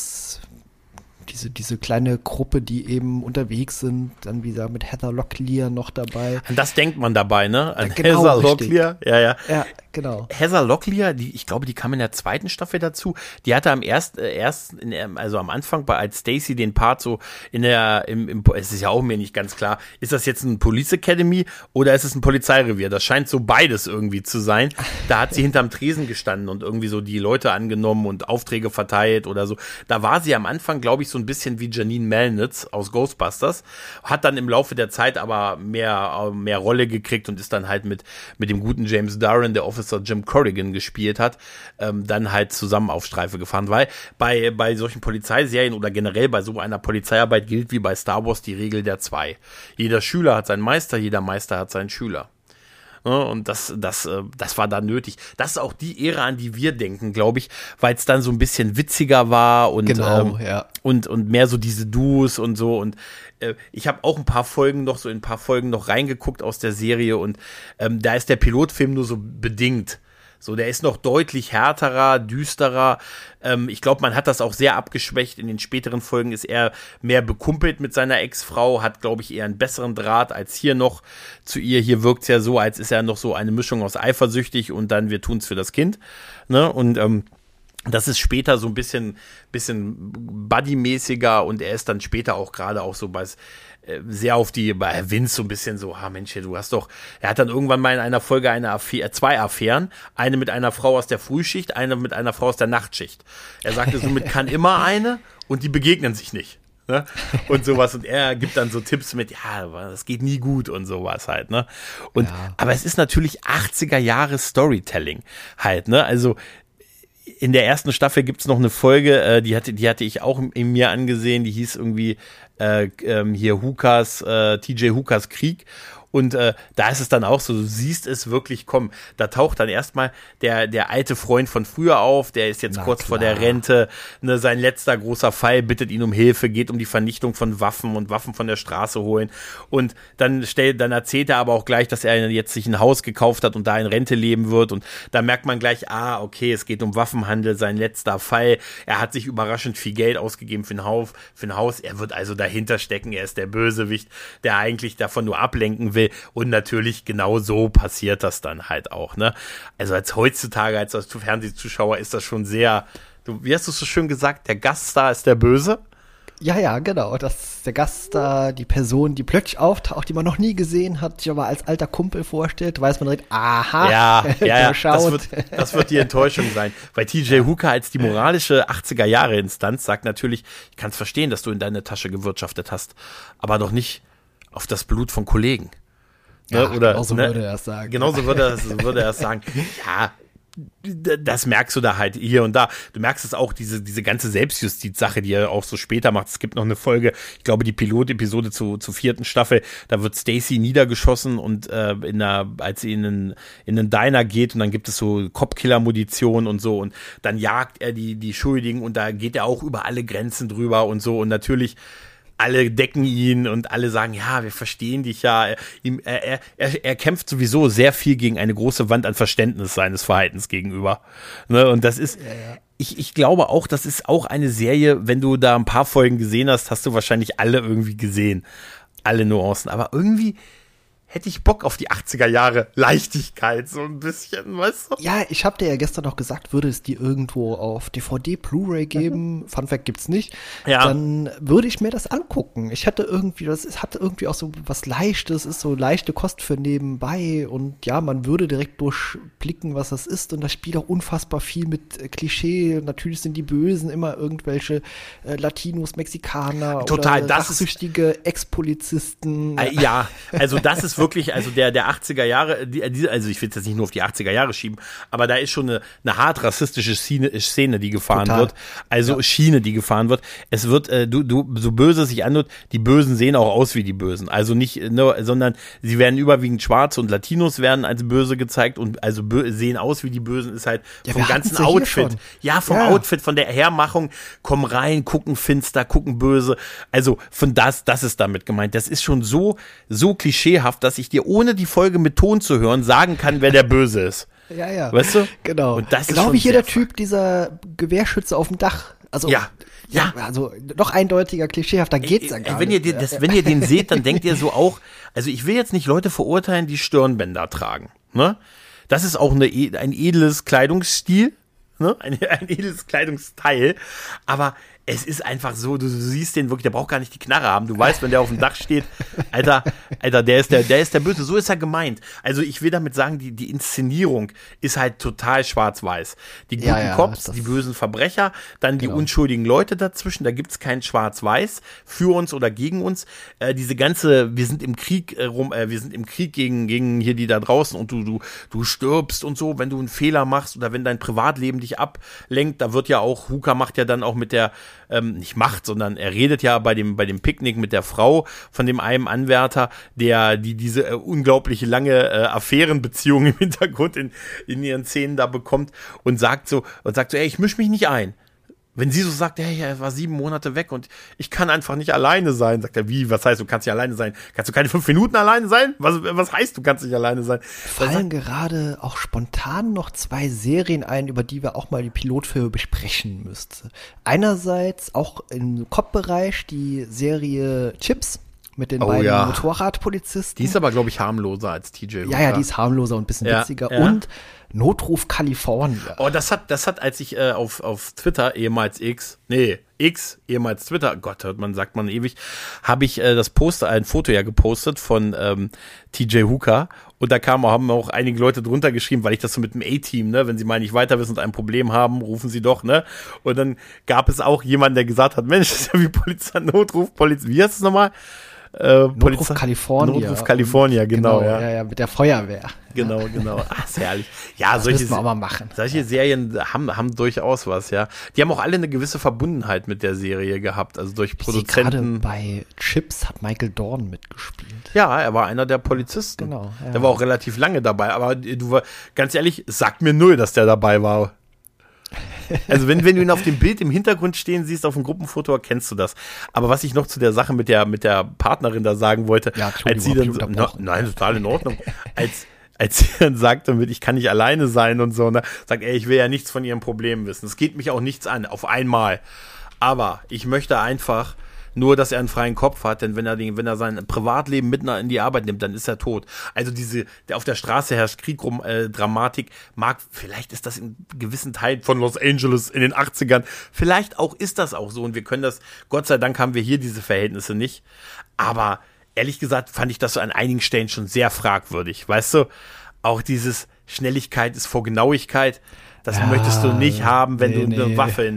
kleine Gruppe, die eben unterwegs sind, dann wieder mit Heather Locklear noch dabei. An das denkt man dabei, ne? An genau, Heather Locklear. Ja, genau. Heather Locklear, ich glaube, die kam in der zweiten Staffel dazu. Die hatte am Anfang als Stacy den Part so es ist ja auch mir nicht ganz klar, ist das jetzt ein Police Academy oder ist es ein Polizeirevier? Das scheint so beides irgendwie zu sein. Da hat sie hinterm Tresen gestanden und irgendwie so die Leute angenommen und Aufträge verteilt oder so. Da war sie am Anfang, glaube ich, so ein bisschen wie Janine Melnitz aus Ghostbusters, hat dann im Laufe der Zeit aber mehr Rolle gekriegt und ist dann halt mit dem guten James Darren, der Officer Jim Corrigan gespielt hat, dann halt zusammen auf Streife gefahren, weil bei solchen Polizeiserien oder generell bei so einer Polizeiarbeit gilt wie bei Star Wars die Regel der 2. Jeder Schüler hat seinen Meister, jeder Meister hat seinen Schüler. Und das war da nötig. Das ist auch die Ära, an die wir denken, glaube ich, weil es dann so ein bisschen witziger war und, und mehr so diese Duos und so. Und ich habe auch in ein paar Folgen noch reingeguckt aus der Serie und da ist der Pilotfilm nur so bedingt. So, der ist noch deutlich härterer, düsterer. Ich glaube, man hat das auch sehr abgeschwächt. In den späteren Folgen ist er mehr bekumpelt mit seiner Ex-Frau, hat, glaube ich, eher einen besseren Draht als hier noch zu ihr. Hier wirkt es ja so, als ist er noch so eine Mischung aus eifersüchtig und dann wir tun's für das Kind. Ne? Und das ist später so ein bisschen Buddy-mäßiger und er ist dann später auch gerade auch so sehr auf bei Vince so ein bisschen so, Mensch, er hat dann irgendwann mal in einer Folge zwei Affären, eine mit einer Frau aus der Frühschicht, eine mit einer Frau aus der Nachtschicht. Er sagte, somit kann immer eine und die begegnen sich nicht. Ne? Und sowas. Und er gibt dann so Tipps mit, das geht nie gut und sowas halt, ne? Und, aber es ist natürlich 80er Jahre Storytelling halt, ne? Also, in der ersten Staffel gibt's noch eine Folge, die hatte ich auch in mir angesehen, die hieß irgendwie hier TJ Hookers Krieg. Und da ist es dann auch so, du siehst es wirklich kommen. Da taucht dann erstmal der alte Freund von früher auf, der ist jetzt kurz vor der Rente, ne, sein letzter großer Fall, bittet ihn um Hilfe, geht um die Vernichtung von Waffen und Waffen von der Straße holen. Und dann erzählt er aber auch gleich, dass er jetzt sich ein Haus gekauft hat und da in Rente leben wird. Und da merkt man gleich, okay, es geht um Waffenhandel, sein letzter Fall. Er hat sich überraschend viel Geld ausgegeben für ein Haus. Er wird also dahinter stecken, er ist der Bösewicht, der eigentlich davon nur ablenken will. Und natürlich genau so passiert das dann halt auch, ne? Also als Fernsehzuschauer ist das schon sehr, wie hast du es so schön gesagt, der Gaststar ist der Böse? Ja, genau. Das der Gast da, die Person, die plötzlich auftaucht, die man noch nie gesehen hat, sich aber als alter Kumpel vorstellt, weiß man direkt, aha, ja, das wird die Enttäuschung sein. Weil TJ Hooker als die moralische 80er-Jahre-Instanz sagt natürlich, ich kann es verstehen, dass du in deine Tasche gewirtschaftet hast, aber doch nicht auf das Blut von Kollegen. Ja, ne? Oder, genauso ne? würde er es sagen. Genauso würde er es sagen. Ja, das merkst du da halt hier und da. Du merkst es auch, diese ganze Selbstjustiz-Sache, die er auch so später macht. Es gibt noch eine Folge, ich glaube, die Pilotepisode zur 4. Staffel, da wird Stacy niedergeschossen und als sie in einen Diner geht und dann gibt es so Cop-Killer-Munition und so und dann jagt er die Schuldigen und da geht er auch über alle Grenzen drüber und so und natürlich alle decken ihn und alle sagen, ja, wir verstehen dich ja. Er kämpft sowieso sehr viel gegen eine große Wand an Verständnis seines Verhaltens gegenüber. Ne? Und das ist, ich glaube auch, das ist auch eine Serie, wenn du da ein paar Folgen gesehen hast, hast du wahrscheinlich alle irgendwie gesehen. Alle Nuancen. Aber irgendwie hätte ich Bock auf die 80er Jahre Leichtigkeit, so ein bisschen, weißt du? Ja, ich habe dir ja gestern noch gesagt, würde es die irgendwo auf DVD, Blu-ray geben, Fun Fact gibt's nicht, dann würde ich mir das angucken. Ich hätte irgendwie, es hat irgendwie auch so was Leichtes, ist so leichte Kost für nebenbei und ja, man würde direkt durchblicken, was das ist und das spielt auch unfassbar viel mit Klischee. Natürlich sind die Bösen immer irgendwelche Latinos, Mexikaner Total, oder rachsüchtige Ex-Polizisten. Ja, also das ist wirklich, also der 80er Jahre, also ich will es jetzt nicht nur auf die 80er Jahre schieben, aber da ist schon eine hart rassistische Szene, die gefahren wird. Also Schiene, die gefahren wird. Es wird, so böse es sich anhört, die Bösen sehen auch aus wie die Bösen. Also nicht, sondern sie werden überwiegend Schwarze und Latinos werden als böse gezeigt und also sehen aus wie die Bösen ist halt vom ganzen Outfit. Ja, vom Outfit, von der Hermachung, kommen rein, gucken finster, gucken böse. Also von das ist damit gemeint. Das ist schon so klischeehaft, dass ich dir ohne die Folge mit Ton zu hören sagen kann, wer der Böse ist. Ja. Weißt du? Genau. Und das genau wie hier der Typ, dieser Gewehrschütze auf dem Dach. Also, ja. Also noch eindeutiger, klischeehafter geht's ja gar nicht. Wenn ihr den seht, dann denkt ihr so auch, also ich will jetzt nicht Leute verurteilen, die Stirnbänder tragen. Ne? Das ist auch ein edles Kleidungsstil, ne? Ein edles Kleidungsteil, aber es ist einfach so, du siehst den wirklich, der braucht gar nicht die Knarre haben. Du weißt, wenn der auf dem Dach steht, Alter, der ist der Böse. So ist er gemeint. Also ich will damit sagen, die Inszenierung ist halt total schwarz-weiß. Die guten Cops, die bösen Verbrecher, dann die unschuldigen Leute dazwischen. Da gibt's kein Schwarz-Weiß für uns oder gegen uns. Diese ganze, wir sind im Krieg gegen hier die da draußen und du stirbst und so, wenn du einen Fehler machst oder wenn dein Privatleben dich ablenkt. Da wird ja auch, Hooker macht ja dann auch mit der nicht macht, sondern er redet ja bei dem Picknick mit der Frau von dem einen Anwärter, die diese unglaubliche lange Affärenbeziehung im Hintergrund in ihren Szenen da bekommt und sagt so, ey, ich misch mich nicht ein. Wenn sie so sagt, hey, er war 7 Monate weg und ich kann einfach nicht alleine sein, sagt er, wie, was heißt, du kannst nicht alleine sein? Kannst du keine 5 Minuten alleine sein? Was heißt, du kannst nicht alleine sein? Fallen gerade auch spontan noch 2 Serien ein, über die wir auch mal die Pilotfilme besprechen müssten. Einerseits auch im Cop-Bereich die Serie Chips mit den beiden Motorradpolizisten. Die ist aber, glaube ich, harmloser als TJ Hooker. Ja, die ist harmloser und ein bisschen witziger. Ja. Und Notruf Kalifornien. Oh, das hat, als ich auf Twitter, ehemals ehemals Twitter, Gott, sagt man ewig, habe ich ein Foto ja gepostet von TJ Hooker und da haben auch einige Leute drunter geschrieben, weil ich das so mit dem A-Team, ne, wenn sie mal nicht weiter wissen und ein Problem haben, rufen sie doch, ne, und dann gab es auch jemanden, der gesagt hat, Mensch, das ist ja wie Polizei, wie heißt es nochmal? Notruf Kalifornien. Notruf Kalifornien, genau, ja. Ja, mit der Feuerwehr. Genau. Ach, ist herrlich. Ja, das müssen wir auch mal machen. Solche Serien haben durchaus was, ja. Die haben auch alle eine gewisse Verbundenheit mit der Serie gehabt, also durch Produzenten. Gerade bei Chips hat Michael Dorn mitgespielt. Ja, er war einer der Polizisten. Genau. Ja. Der war auch relativ lange dabei, aber ganz ehrlich, es sagt mir null, dass der dabei war. Also wenn du ihn auf dem Bild im Hintergrund stehen siehst, auf dem Gruppenfoto, erkennst du das. Aber was ich noch zu der Sache mit der Partnerin da sagen wollte, als sie dann nein, total in Ordnung, als sie dann sagte, ich kann nicht alleine sein und so, ne, sagt ich will ja nichts von ihrem Problem wissen. Es geht mich auch nichts an, auf einmal. Aber ich möchte einfach Nur, dass er einen freien Kopf hat, denn wenn er sein Privatleben mit in die Arbeit nimmt, dann ist er tot. Also auf der Straße herrscht Krieg rum, Dramatik, vielleicht ist das in gewissen Teilen von Los Angeles in den 80ern, vielleicht auch ist das auch so und wir können das, Gott sei Dank haben wir hier diese Verhältnisse nicht, aber ehrlich gesagt fand ich das so an einigen Stellen schon sehr fragwürdig, weißt du, auch dieses Schnelligkeit ist vor Genauigkeit, das möchtest du nicht haben, wenn du eine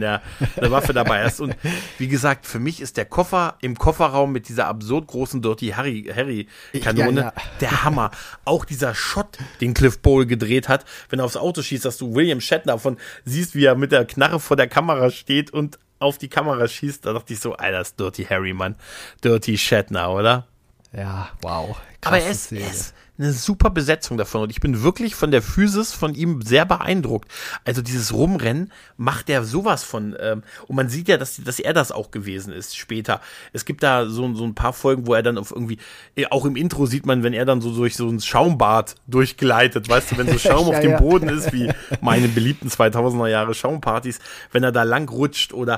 Waffe dabei hast. Und wie gesagt, für mich ist der Koffer im Kofferraum mit dieser absurd großen Dirty Harry-Kanone der Hammer. Auch dieser Shot, den Cliff Bole gedreht hat, wenn er aufs Auto schießt, dass du William Shatner siehst, wie er mit der Knarre vor der Kamera steht und auf die Kamera schießt. Da dachte ich so, Alter, das ist Dirty Harry, Mann. Dirty Shatner, oder? Ja, wow. Aber er ist eine super Besetzung davon und ich bin wirklich von der Physis von ihm sehr beeindruckt. Also dieses Rumrennen macht er sowas von und man sieht ja, dass er das auch gewesen ist später. Es gibt da so ein paar Folgen, wo er dann auf irgendwie, auch im Intro sieht man, wenn er dann so durch so ein Schaumbad durchgleitet, weißt du, wenn so Schaum auf dem Boden ist, wie meine beliebten 2000er Jahre Schaumpartys, wenn er da lang rutscht oder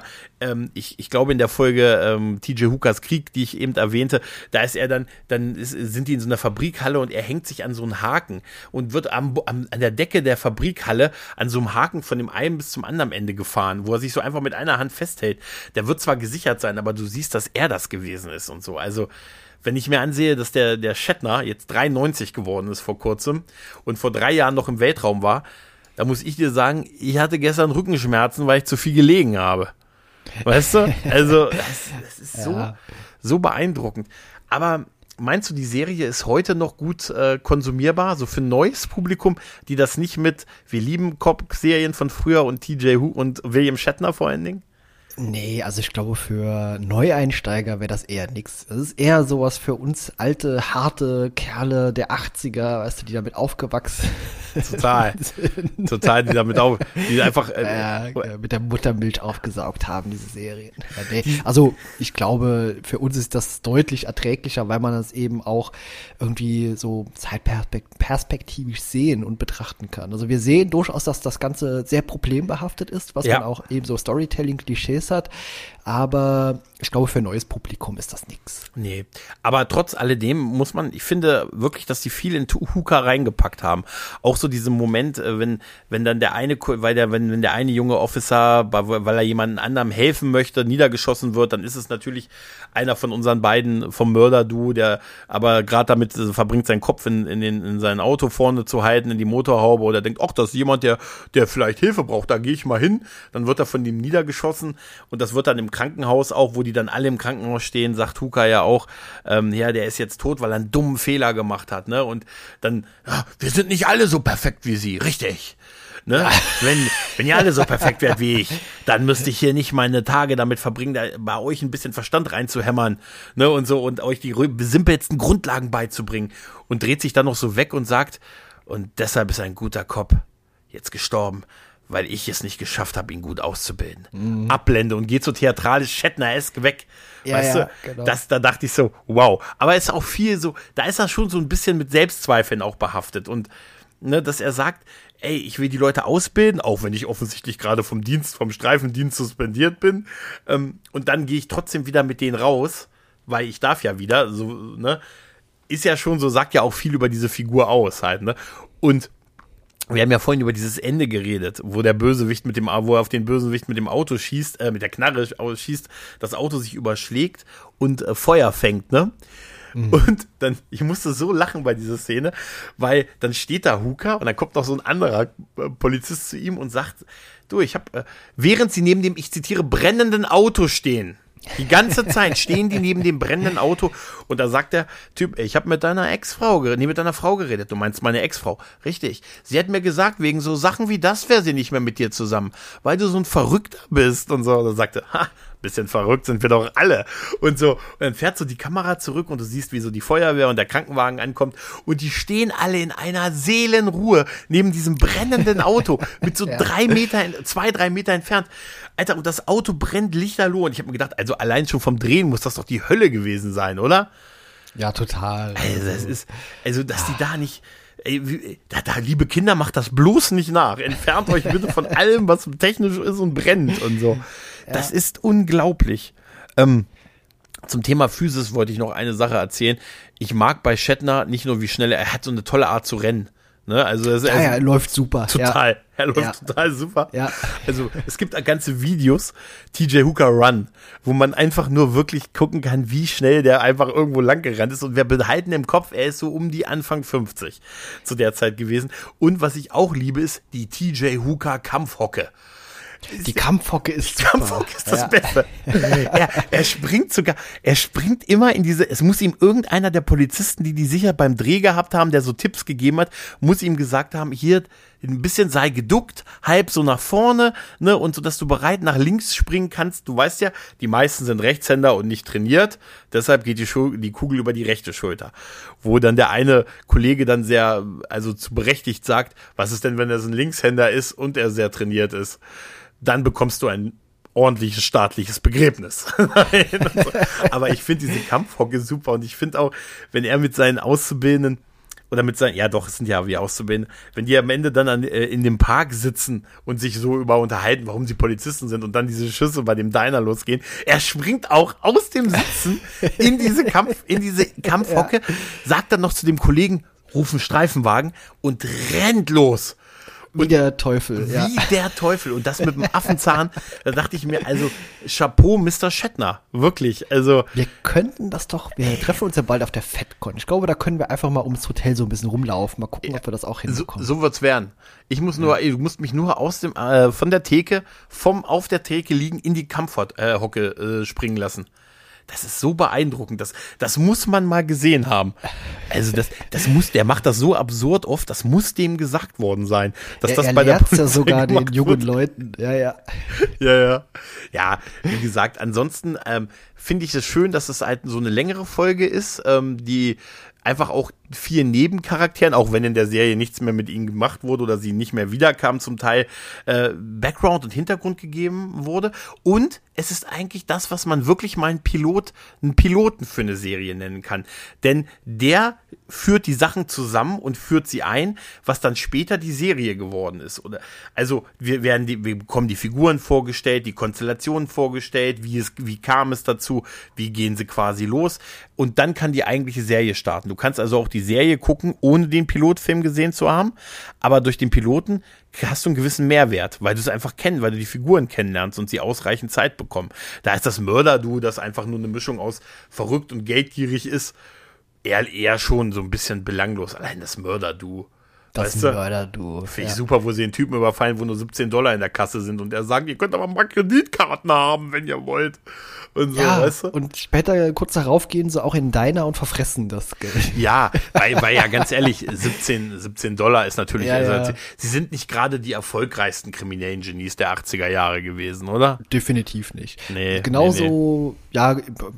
ich glaube in der Folge TJ Hookers Krieg, die ich eben erwähnte, da ist er dann sind die in so einer Fabrikhalle und er hängt sich an so einen Haken und wird an der Decke der Fabrikhalle an so einem Haken von dem einen bis zum anderen Ende gefahren, wo er sich so einfach mit einer Hand festhält. Der wird zwar gesichert sein, aber du siehst, dass er das gewesen ist und so. Also, wenn ich mir ansehe, dass der Shatner jetzt 93 geworden ist vor kurzem und vor 3 Jahren noch im Weltraum war, da muss ich dir sagen, ich hatte gestern Rückenschmerzen, weil ich zu viel gelegen habe. Weißt du? Also, das ist so beeindruckend. Aber meinst du, die Serie ist heute noch gut konsumierbar, so für ein neues Publikum, die das nicht mit, wir lieben Cop-Serien von früher und TJ Hooker und William Shatner vor allen Dingen? Nee, also ich glaube, für Neueinsteiger wäre das eher nix. Das ist eher sowas für uns alte, harte Kerle der 80er, weißt du, die damit aufgewachsen Total, die damit die einfach mit der Muttermilch aufgesaugt haben, diese Serien. Ja, nee. Also ich glaube, für uns ist das deutlich erträglicher, weil man das eben auch irgendwie so zeitperspektivisch sehen und betrachten kann. Also wir sehen durchaus, dass das Ganze sehr problembehaftet ist, was man auch eben so Storytelling-Klischees hat, aber ich glaube, für ein neues Publikum ist das nix. Nee, aber trotz alledem ich finde wirklich, dass die viel in Hooker reingepackt haben. Auch so diesen Moment, wenn dann wenn der eine junge Officer, weil er jemandem anderem helfen möchte, niedergeschossen wird, dann ist es natürlich einer von unseren beiden vom Mörder-Duo, der aber gerade damit verbringt, seinen Kopf in sein Auto vorne zu halten, in die Motorhaube, oder denkt, ach, das ist jemand, der vielleicht Hilfe braucht, da gehe ich mal hin. Dann wird er von dem niedergeschossen und das wird dann im Krankenhaus auch, wo die dann alle im Krankenhaus stehen, sagt Hooker ja auch, der ist jetzt tot, weil er einen dummen Fehler gemacht hat, ne? Und dann, wir sind nicht alle so perfekt wie sie, richtig. Ne? Wenn ihr alle so perfekt wärt wie ich, dann müsste ich hier nicht meine Tage damit verbringen, da bei euch ein bisschen Verstand reinzuhämmern, ne, und so, und euch die simpelsten Grundlagen beizubringen, und dreht sich dann noch so weg und sagt, und deshalb ist ein guter Cop jetzt gestorben, weil ich es nicht geschafft habe, ihn gut auszubilden. Mhm. Abblende und geht so theatralisch Shatner-esk weg. Ja, weißt du, genau. Da dachte ich so, wow. Aber es ist auch viel so, da ist er schon so ein bisschen mit Selbstzweifeln auch behaftet. Und ne, dass er sagt, ey, ich will die Leute ausbilden, auch wenn ich offensichtlich gerade vom Streifendienst suspendiert bin. Und dann gehe ich trotzdem wieder mit denen raus, weil ich darf ja wieder, so, ne? Ist ja schon so, sagt ja auch viel über diese Figur aus halt, ne? Und wir haben ja vorhin über dieses Ende geredet, wo der Bösewicht wo er auf den Bösewicht mit dem Auto schießt, mit der Knarre schießt, das Auto sich überschlägt und Feuer fängt, ne? Mhm. Und dann, ich musste so lachen bei dieser Szene, weil dann steht da Hooker und dann kommt noch so ein anderer Polizist zu ihm und sagt, du, während sie neben dem, ich zitiere, brennenden Auto stehen, die ganze Zeit stehen die neben dem brennenden Auto, und da sagt der Typ, ich habe mit deiner Frau geredet. Du meinst meine Ex-Frau. Richtig. Sie hat mir gesagt, wegen so Sachen wie das wäre sie nicht mehr mit dir zusammen, weil du so ein Verrückter bist und so. Und dann sagte, bisschen verrückt sind wir doch alle. Und so, und dann fährt so die Kamera zurück und du siehst, wie so die Feuerwehr und der Krankenwagen ankommt und die stehen alle in einer Seelenruhe neben diesem brennenden Auto mit so 3 Meter entfernt. Alter, und das Auto brennt lichterloh. Und ich habe mir gedacht, also allein schon vom Drehen muss das doch die Hölle gewesen sein, oder? Ja, total. Dass die da nicht, liebe Kinder, macht das bloß nicht nach. Entfernt euch bitte von allem, was technisch ist und brennt und so. Das ist unglaublich. Zum Thema Physis wollte ich noch eine Sache erzählen. Ich mag bei Shatner nicht nur, wie schnell er hat so eine tolle Art zu rennen. Ne? Also er läuft super. Total. Ja. Er läuft total super. Ja. Also es gibt ganze Videos, TJ Hooker Run, wo man einfach nur wirklich gucken kann, wie schnell der einfach irgendwo lang gerannt ist. Und wir behalten im Kopf, er ist so um die Anfang 50 zu der Zeit gewesen. Und was ich auch liebe, ist die TJ Hooker Kampfhocke. Die Kampfhocke ist super. Kampfhocke ist das Beste. Er springt immer in diese, es muss ihm irgendeiner der Polizisten, die sicher beim Dreh gehabt haben, der so Tipps gegeben hat, muss ihm gesagt haben, hier ein bisschen sei geduckt, halb so nach vorne, ne, und so, dass du bereit nach links springen kannst. Du weißt ja, die meisten sind Rechtshänder und nicht trainiert, deshalb geht die Kugel über die rechte Schulter. Wo dann der eine Kollege dann zu berechtigt sagt, was ist denn, wenn er so ein Linkshänder ist und er sehr trainiert ist? Dann bekommst du ein ordentliches staatliches Begräbnis. Aber ich finde diese Kampfhocke super und ich finde auch, wenn er mit seinen Auszubildenden oder mit seinen, ja doch, es sind ja wie Auszubildende, wenn die am Ende dann in dem Park sitzen und sich so unterhalten, warum sie Polizisten sind und dann diese Schüsse bei dem Diner losgehen, er springt auch aus dem Sitzen in diese Kampfhocke, sagt dann noch zu dem Kollegen, ruf einen Streifenwagen und rennt los. Wie der Teufel. Wie der Teufel. Und das mit dem Affenzahn, da dachte ich mir, also Chapeau, Mr. Shatner. Wirklich. Also. Wir könnten das doch, wir treffen uns ja bald auf der FedCon. Ich glaube, da können wir einfach mal ums Hotel so ein bisschen rumlaufen. Mal gucken, ob wir das auch hinbekommen. So wird's werden. Du musst mich nur von der Theke, auf der Theke liegen, in die Kampfhocke springen lassen. Das ist so beeindruckend, das muss man mal gesehen haben. Also der macht das so absurd oft, das muss dem gesagt worden sein. Dass das bei der Polizei ja sogar den jungen Leuten, ja. Ja, wie gesagt, ansonsten finde ich es schön, dass es halt so eine längere Folge ist, die einfach auch 4 Nebencharakteren, auch wenn in der Serie nichts mehr mit ihnen gemacht wurde oder sie nicht mehr wiederkamen, zum Teil Background und Hintergrund gegeben wurde. Und es ist eigentlich das, was man wirklich mal einen Piloten für eine Serie nennen kann. Denn der führt die Sachen zusammen und führt sie ein, was dann später die Serie geworden ist. Also wir bekommen die Figuren vorgestellt, die Konstellationen vorgestellt, wie kam es dazu, wie gehen sie quasi los. Und dann kann die eigentliche Serie starten. Du kannst also auch die Serie gucken, ohne den Pilotfilm gesehen zu haben, aber durch den Piloten hast du einen gewissen Mehrwert, weil du es einfach weil du die Figuren kennenlernst und sie ausreichend Zeit bekommen. Da ist das Mörder-Duo, das einfach nur eine Mischung aus verrückt und geldgierig ist, eher schon so ein bisschen belanglos. Allein das Mörder-Duo. Das Mörder-Duo. Finde ich super, wo sie den Typen überfallen, wo nur $17 in der Kasse sind und er sagt, ihr könnt aber mal Kreditkarten haben, wenn ihr wollt. Und so, ja, weißt du? Und später kurz darauf gehen sie auch in den Diner und verfressen das Geld. Ja, weil ja ganz ehrlich, $17 ist natürlich, sie sind nicht gerade die erfolgreichsten kriminellen Genies der 80er Jahre gewesen, oder? Definitiv nicht. Nee. Genauso, ja,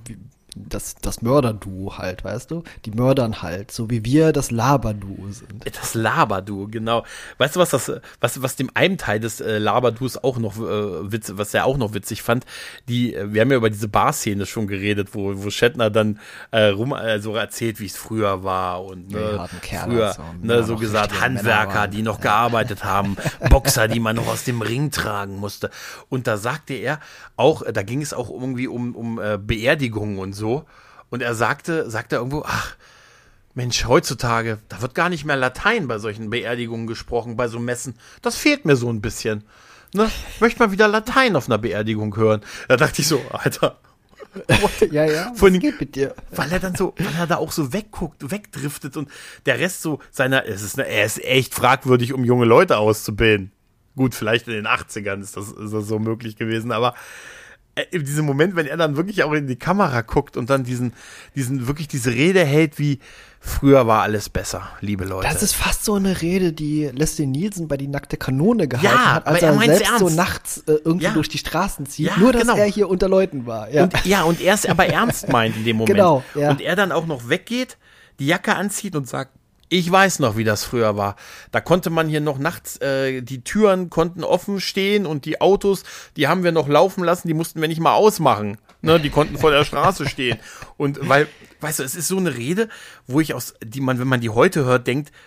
das Mörder-Duo halt, weißt du? Die mördern halt, so wie wir das Laber-Duo sind. Das Laber-Duo, genau. Weißt du, was dem einen Teil des Laber-Duos auch noch was er auch noch witzig fand? Wir haben ja über diese Bar-Szene schon geredet, wo Shatner dann so erzählt, wie es früher war und früher so gesagt, Handwerker, die noch gearbeitet haben, Boxer, die man noch aus dem Ring tragen musste. Und da sagte er auch, da ging es auch irgendwie um Beerdigungen und so. Und er sagte irgendwo, ach, Mensch, heutzutage, da wird gar nicht mehr Latein bei solchen Beerdigungen gesprochen, bei so Messen. Das fehlt mir so ein bisschen. Ne? Ich möchte mal wieder Latein auf einer Beerdigung hören. Da dachte ich so, Alter. Ja, was geht mit dir? Weil er da auch so wegdriftet und der Rest so er ist echt fragwürdig, um junge Leute auszubilden. Gut, vielleicht in den 80ern ist das so möglich gewesen, aber in diesem Moment, wenn er dann wirklich auch in die Kamera guckt und dann wirklich diese Rede hält, wie früher war alles besser, liebe Leute. Das ist fast so eine Rede, die Leslie Nielsen bei Die nackte Kanone gehalten hat, als er selbst ernst. So nachts irgendwie durch die Straßen zieht, nur dass er hier unter Leuten war. Ja. Und er es aber ernst meint in dem Moment. Genau, ja. Und er dann auch noch weggeht, die Jacke anzieht und sagt, ich weiß noch, wie das früher war. Da konnte man hier noch nachts, die Türen konnten offen stehen und die Autos, die haben wir noch laufen lassen, die mussten wir nicht mal ausmachen. Ne, die konnten vor der Straße stehen. Und weißt du, es ist so eine Rede, wo wenn man die heute hört, denkt,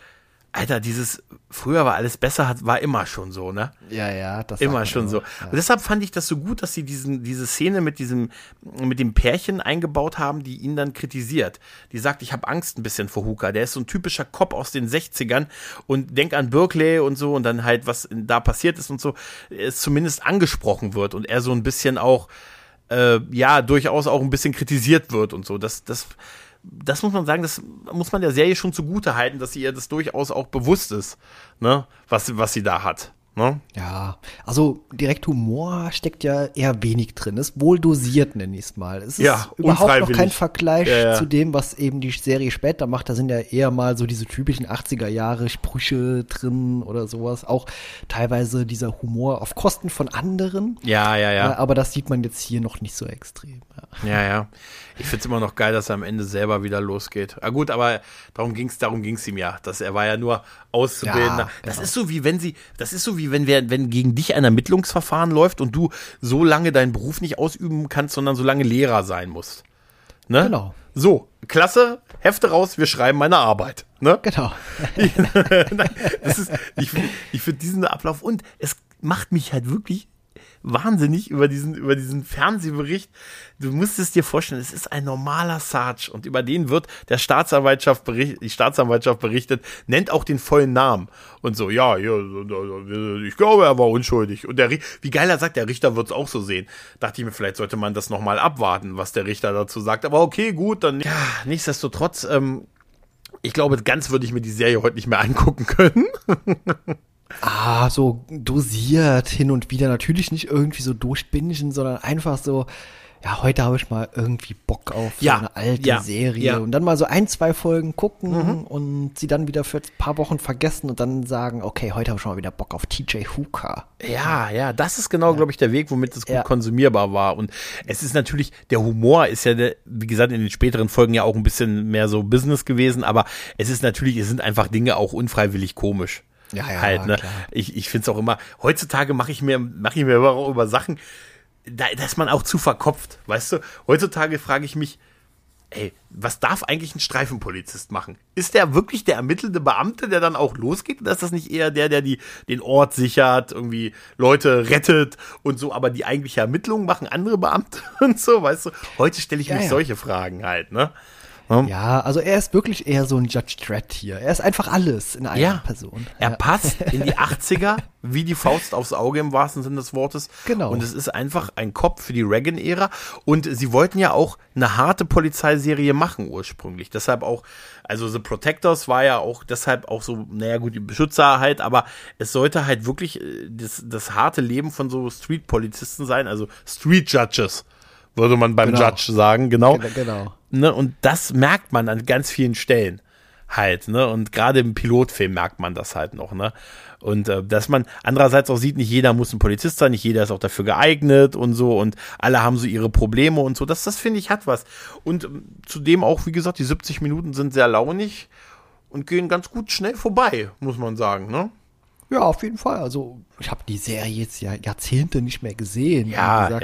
Alter, früher war alles besser, war immer schon so, ne? Ja, das immer schon so. Ja. Und deshalb fand ich das so gut, dass sie diese Szene mit dem Pärchen eingebaut haben, die ihn dann kritisiert. Die sagt, ich habe Angst ein bisschen vor Hooker. Der ist so ein typischer Cop aus den 60ern und denk an Berkeley und so und dann halt, was da passiert ist und so, es zumindest angesprochen wird und er so ein bisschen auch, durchaus auch ein bisschen kritisiert wird und so. Das muss man sagen, das muss man der Serie schon zugute halten, dass ihr das durchaus auch bewusst ist, ne, was sie da hat. Ne? Ja, also direkt Humor steckt ja eher wenig drin. Ist wohl dosiert, nenne ich es mal. Es ist überhaupt noch kein Vergleich zu dem, was eben die Serie später macht. Da sind ja eher mal so diese typischen 80er Jahre Sprüche drin oder sowas. Auch teilweise dieser Humor auf Kosten von anderen. Ja. Aber das sieht man jetzt hier noch nicht so extrem. Ja. Ich find's immer noch geil, dass er am Ende selber wieder losgeht. Gut, aber darum ging's ihm ja. Er war ja nur Auszubildender. Ja, das ist so wie wenn gegen dich ein Ermittlungsverfahren läuft und du so lange deinen Beruf nicht ausüben kannst, sondern so lange Lehrer sein musst. Ne? Genau. So, klasse, Hefte raus, wir schreiben meine Arbeit. Ne? Genau. Ich finde diesen Ablauf und es macht mich halt wirklich wahnsinnig über diesen Fernsehbericht. Du musst es dir vorstellen, es ist ein normaler Sarge und über den wird die Staatsanwaltschaft berichtet, nennt auch den vollen Namen und so, ja, ich glaube, er war unschuldig. Und wie geil er sagt, der Richter wird es auch so sehen. Dachte ich mir, vielleicht sollte man das nochmal abwarten, was der Richter dazu sagt. Aber okay, gut, dann. Ja, nichtsdestotrotz, ich glaube, ganz würde ich mir die Serie heute nicht mehr angucken können. So dosiert hin und wieder, natürlich nicht irgendwie so durchbingen, sondern einfach so, ja, heute habe ich mal irgendwie Bock auf so eine alte Serie und dann mal so 1-2 Folgen gucken und sie dann wieder für ein paar Wochen vergessen und dann sagen, okay, heute habe ich schon mal wieder Bock auf TJ Hooker. Ja, das ist genau, glaube ich, der Weg, womit es gut konsumierbar war und es ist natürlich, der Humor ist ja, wie gesagt, in den späteren Folgen ja auch ein bisschen mehr so Business gewesen, aber es sind einfach Dinge auch unfreiwillig komisch. Ja, halt, ne? Klar. Ich finde es auch immer, heutzutage mache ich mir immer auch über Sachen, da ist man auch zu verkopft, weißt du? Heutzutage frage ich mich, was darf eigentlich ein Streifenpolizist machen? Ist der wirklich der ermittelnde Beamte, der dann auch losgeht? Oder ist das nicht eher der den Ort sichert, irgendwie Leute rettet und so, aber die eigentliche Ermittlung machen andere Beamte und so, weißt du? Heute stelle ich mich solche Fragen halt, ne? Ja, also er ist wirklich eher so ein Judge Dredd hier. Er ist einfach alles in einer Person. Er passt in die 80er wie die Faust aufs Auge im wahrsten Sinne des Wortes. Genau. Und es ist einfach ein Cop für die Reagan-Ära. Und sie wollten ja auch eine harte Polizeiserie machen ursprünglich. Deshalb auch, also The Protectors war ja auch deshalb auch so, naja gut, die Beschützer halt, aber es sollte halt wirklich das harte Leben von so Street-Polizisten sein, also Street-Judges. Würde man beim Judge sagen, genau. Ne, und das merkt man an ganz vielen Stellen halt, ne? Und gerade im Pilotfilm merkt man das halt noch, ne? Und dass man andererseits auch sieht, nicht jeder muss ein Polizist sein, nicht jeder ist auch dafür geeignet und so und alle haben so ihre Probleme und so. Das finde ich, hat was. Und zudem auch, wie gesagt, die 70 Minuten sind sehr launig und gehen ganz gut schnell vorbei, muss man sagen, ne? Ja, auf jeden Fall. Also ich habe die Serie jetzt ja Jahrzehnte nicht mehr gesehen. Ja.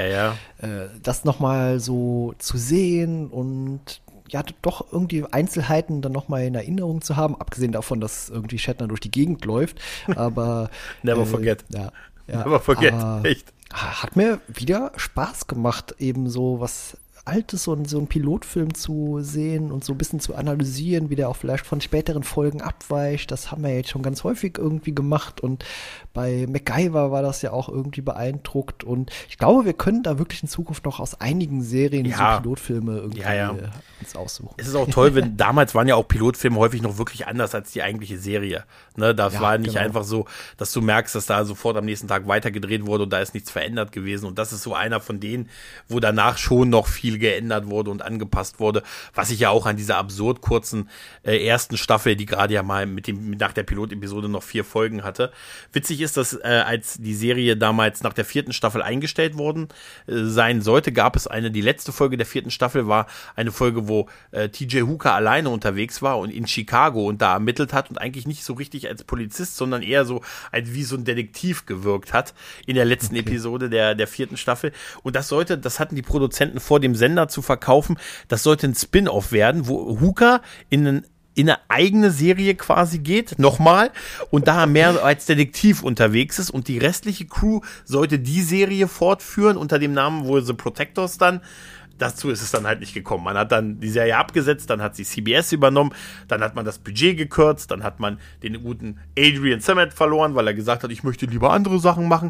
Das nochmal so zu sehen und ja, doch irgendwie Einzelheiten dann nochmal in Erinnerung zu haben, abgesehen davon, dass irgendwie Shatner durch die Gegend läuft. Aber Never forget. Ja, Never forget, echt. Hat mir wieder Spaß gemacht, eben so was Altes, so einen Pilotfilm zu sehen und so ein bisschen zu analysieren, wie der auch vielleicht von späteren Folgen abweicht. Das haben wir jetzt schon ganz häufig irgendwie gemacht und bei MacGyver war das ja auch irgendwie beeindruckt und ich glaube, wir können da wirklich in Zukunft noch aus einigen Serien so Pilotfilme irgendwie uns aussuchen. Es ist auch toll, wenn damals waren ja auch Pilotfilme häufig noch wirklich anders als die eigentliche Serie. Ne, das war nicht einfach so, dass du merkst, dass da sofort am nächsten Tag weitergedreht wurde und da ist nichts verändert gewesen und das ist so einer von denen, wo danach schon noch viel geändert wurde und angepasst wurde, was ich ja auch an dieser absurd kurzen ersten Staffel, die gerade ja mal nach der Pilotepisode noch 4 Folgen hatte. Witzig ist, dass als die Serie damals nach der 4. Staffel eingestellt worden sein sollte, gab es die letzte Folge der 4. Staffel war eine Folge, wo TJ Hooker alleine unterwegs war und in Chicago und da ermittelt hat und eigentlich nicht so richtig als Polizist, sondern eher so als wie so ein Detektiv gewirkt hat in der letzten Episode der 4. Staffel. Und das hatten die Produzenten vor dem Sender zu verkaufen, das sollte ein Spin-off werden, wo Hooker in einen in eine eigene Serie quasi geht, nochmal, und da mehr als Detektiv unterwegs ist und die restliche Crew sollte die Serie fortführen unter dem Namen wohl The Protectors dann. Dazu ist es dann halt nicht gekommen. Man hat dann die Serie abgesetzt, dann hat sie CBS übernommen, dann hat man das Budget gekürzt, dann hat man den guten Adrian Samet verloren, weil er gesagt hat, ich möchte lieber andere Sachen machen.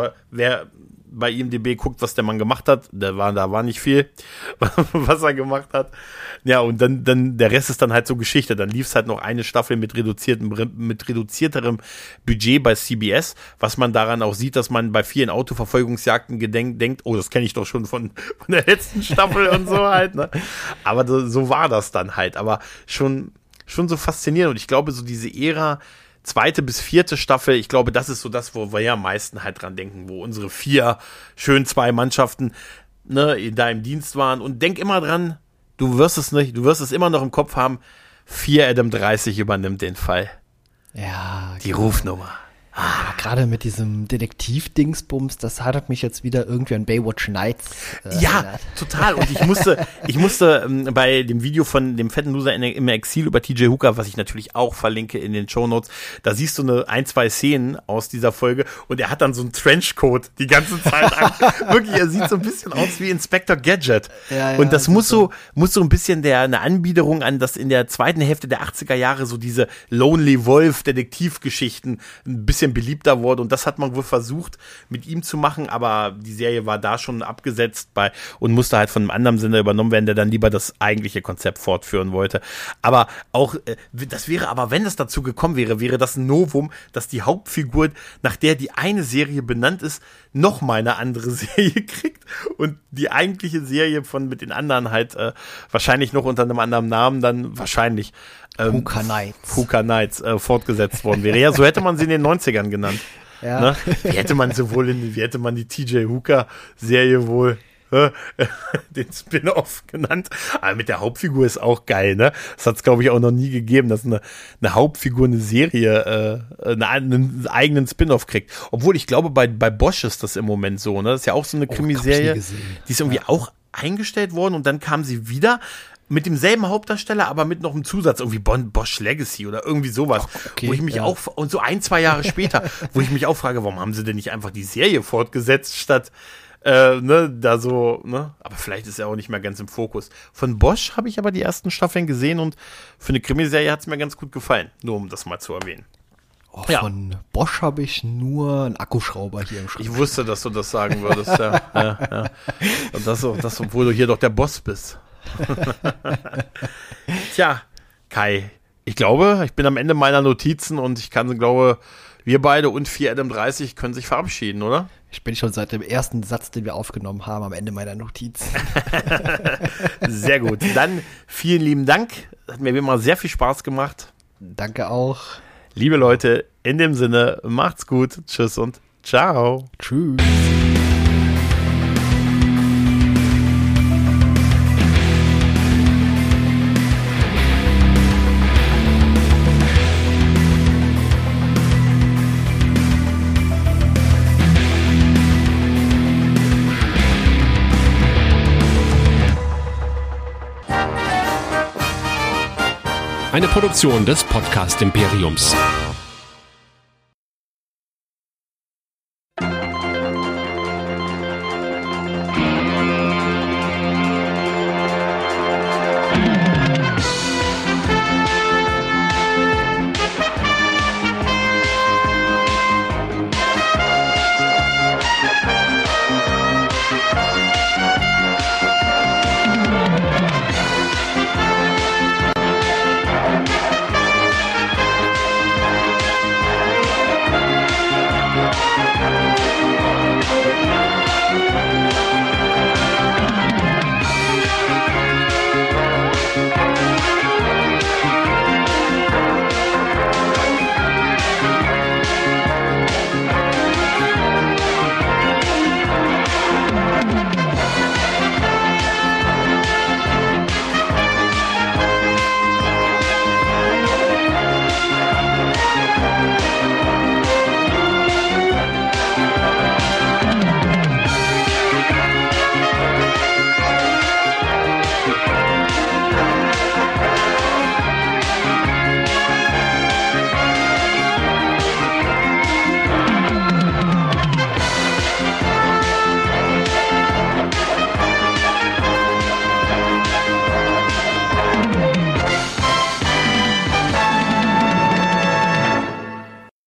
Wer bei IMDb guckt, was der Mann gemacht hat, da war nicht viel, was er gemacht hat. Ja, und dann der Rest ist dann halt so Geschichte. Dann lief es halt noch eine Staffel mit reduzierterem Budget bei CBS, was man daran auch sieht, dass man bei vielen Autoverfolgungsjagden denkt, oh, das kenne ich doch schon von der letzten Staffel und so halt, ne? Aber so war das dann halt. Aber schon so faszinierend. Und ich glaube, so diese Ära 2. bis 4. Staffel, ich glaube, das ist so das, wo wir ja am meisten halt dran denken, wo unsere 4 schön 2 Mannschaften, ne, da im Dienst waren. Und denk immer dran, du wirst es immer noch im Kopf haben, 4 Adam 30 übernimmt den Fall. Ja. Die Rufnummer. Ja, gerade mit diesem Detektiv-Dingsbums, das hat mich jetzt wieder irgendwie an Baywatch Nights erinnert. Total. Und ich musste bei dem Video von dem fetten Loser im Exil über TJ Hooker, was ich natürlich auch verlinke in den Shownotes, da siehst du ein, 2 Szenen aus dieser Folge und er hat dann so einen Trenchcoat die ganze Zeit an. Wirklich, er sieht so ein bisschen aus wie Inspector Gadget. Ja, und das muss so ein bisschen eine Anbiederung an, dass in der zweiten Hälfte der 80er Jahre so diese Lonely Wolf Detektivgeschichten ein bisschen beliebter wurde und das hat man wohl versucht mit ihm zu machen, aber die Serie war da schon abgesetzt und musste halt von einem anderen Sender übernommen werden, der dann lieber das eigentliche Konzept fortführen wollte. Aber auch, wenn es dazu gekommen wäre das ein Novum, dass die Hauptfigur, nach der die eine Serie benannt ist, noch mal eine andere Serie kriegt und die eigentliche Serie mit den anderen halt wahrscheinlich noch unter einem anderen Namen dann wahrscheinlich Hooker Nights fortgesetzt worden wäre. Ja, so hätte man sie in den 90ern genannt. Ja. Ne? Wie hätte man die TJ Hooker Serie wohl den Spin-Off genannt? Aber mit der Hauptfigur ist auch geil, ne? Das hat es, glaube ich, auch noch nie gegeben, dass eine Hauptfigur eine Serie einen eigenen Spin-Off kriegt. Obwohl, ich glaube, bei Bosch ist das im Moment so, ne? Das ist ja auch so eine Krimiserie, die ist irgendwie auch eingestellt worden und dann kam sie wieder mit demselben Hauptdarsteller, aber mit noch einem Zusatz, irgendwie Bosch Legacy oder irgendwie sowas, wo ich mich auch, und so 1-2 Jahre später, wo ich mich auch frage, warum haben sie denn nicht einfach die Serie fortgesetzt, statt, da so, ne, aber vielleicht ist er auch nicht mehr ganz im Fokus. Von Bosch habe ich aber die ersten Staffeln gesehen und für eine Krimiserie hat es mir ganz gut gefallen, nur um das mal zu erwähnen. Von Bosch habe ich nur einen Akkuschrauber hier im Schrank. Ich wusste, dass du das sagen würdest, ja. Und das, obwohl du hier doch der Boss bist. Tja, Kai, ich glaube, ich bin am Ende meiner Notizen und glaube, wir beide und 4 Adam 30 können sich verabschieden, oder? Ich bin schon seit dem ersten Satz, den wir aufgenommen haben, am Ende meiner Notiz. Sehr gut. Dann vielen lieben Dank. Hat mir wie immer sehr viel Spaß gemacht. Danke auch. Liebe Leute, in dem Sinne, macht's gut. Tschüss und ciao. Tschüss. Eine Produktion des Podcast Imperiums.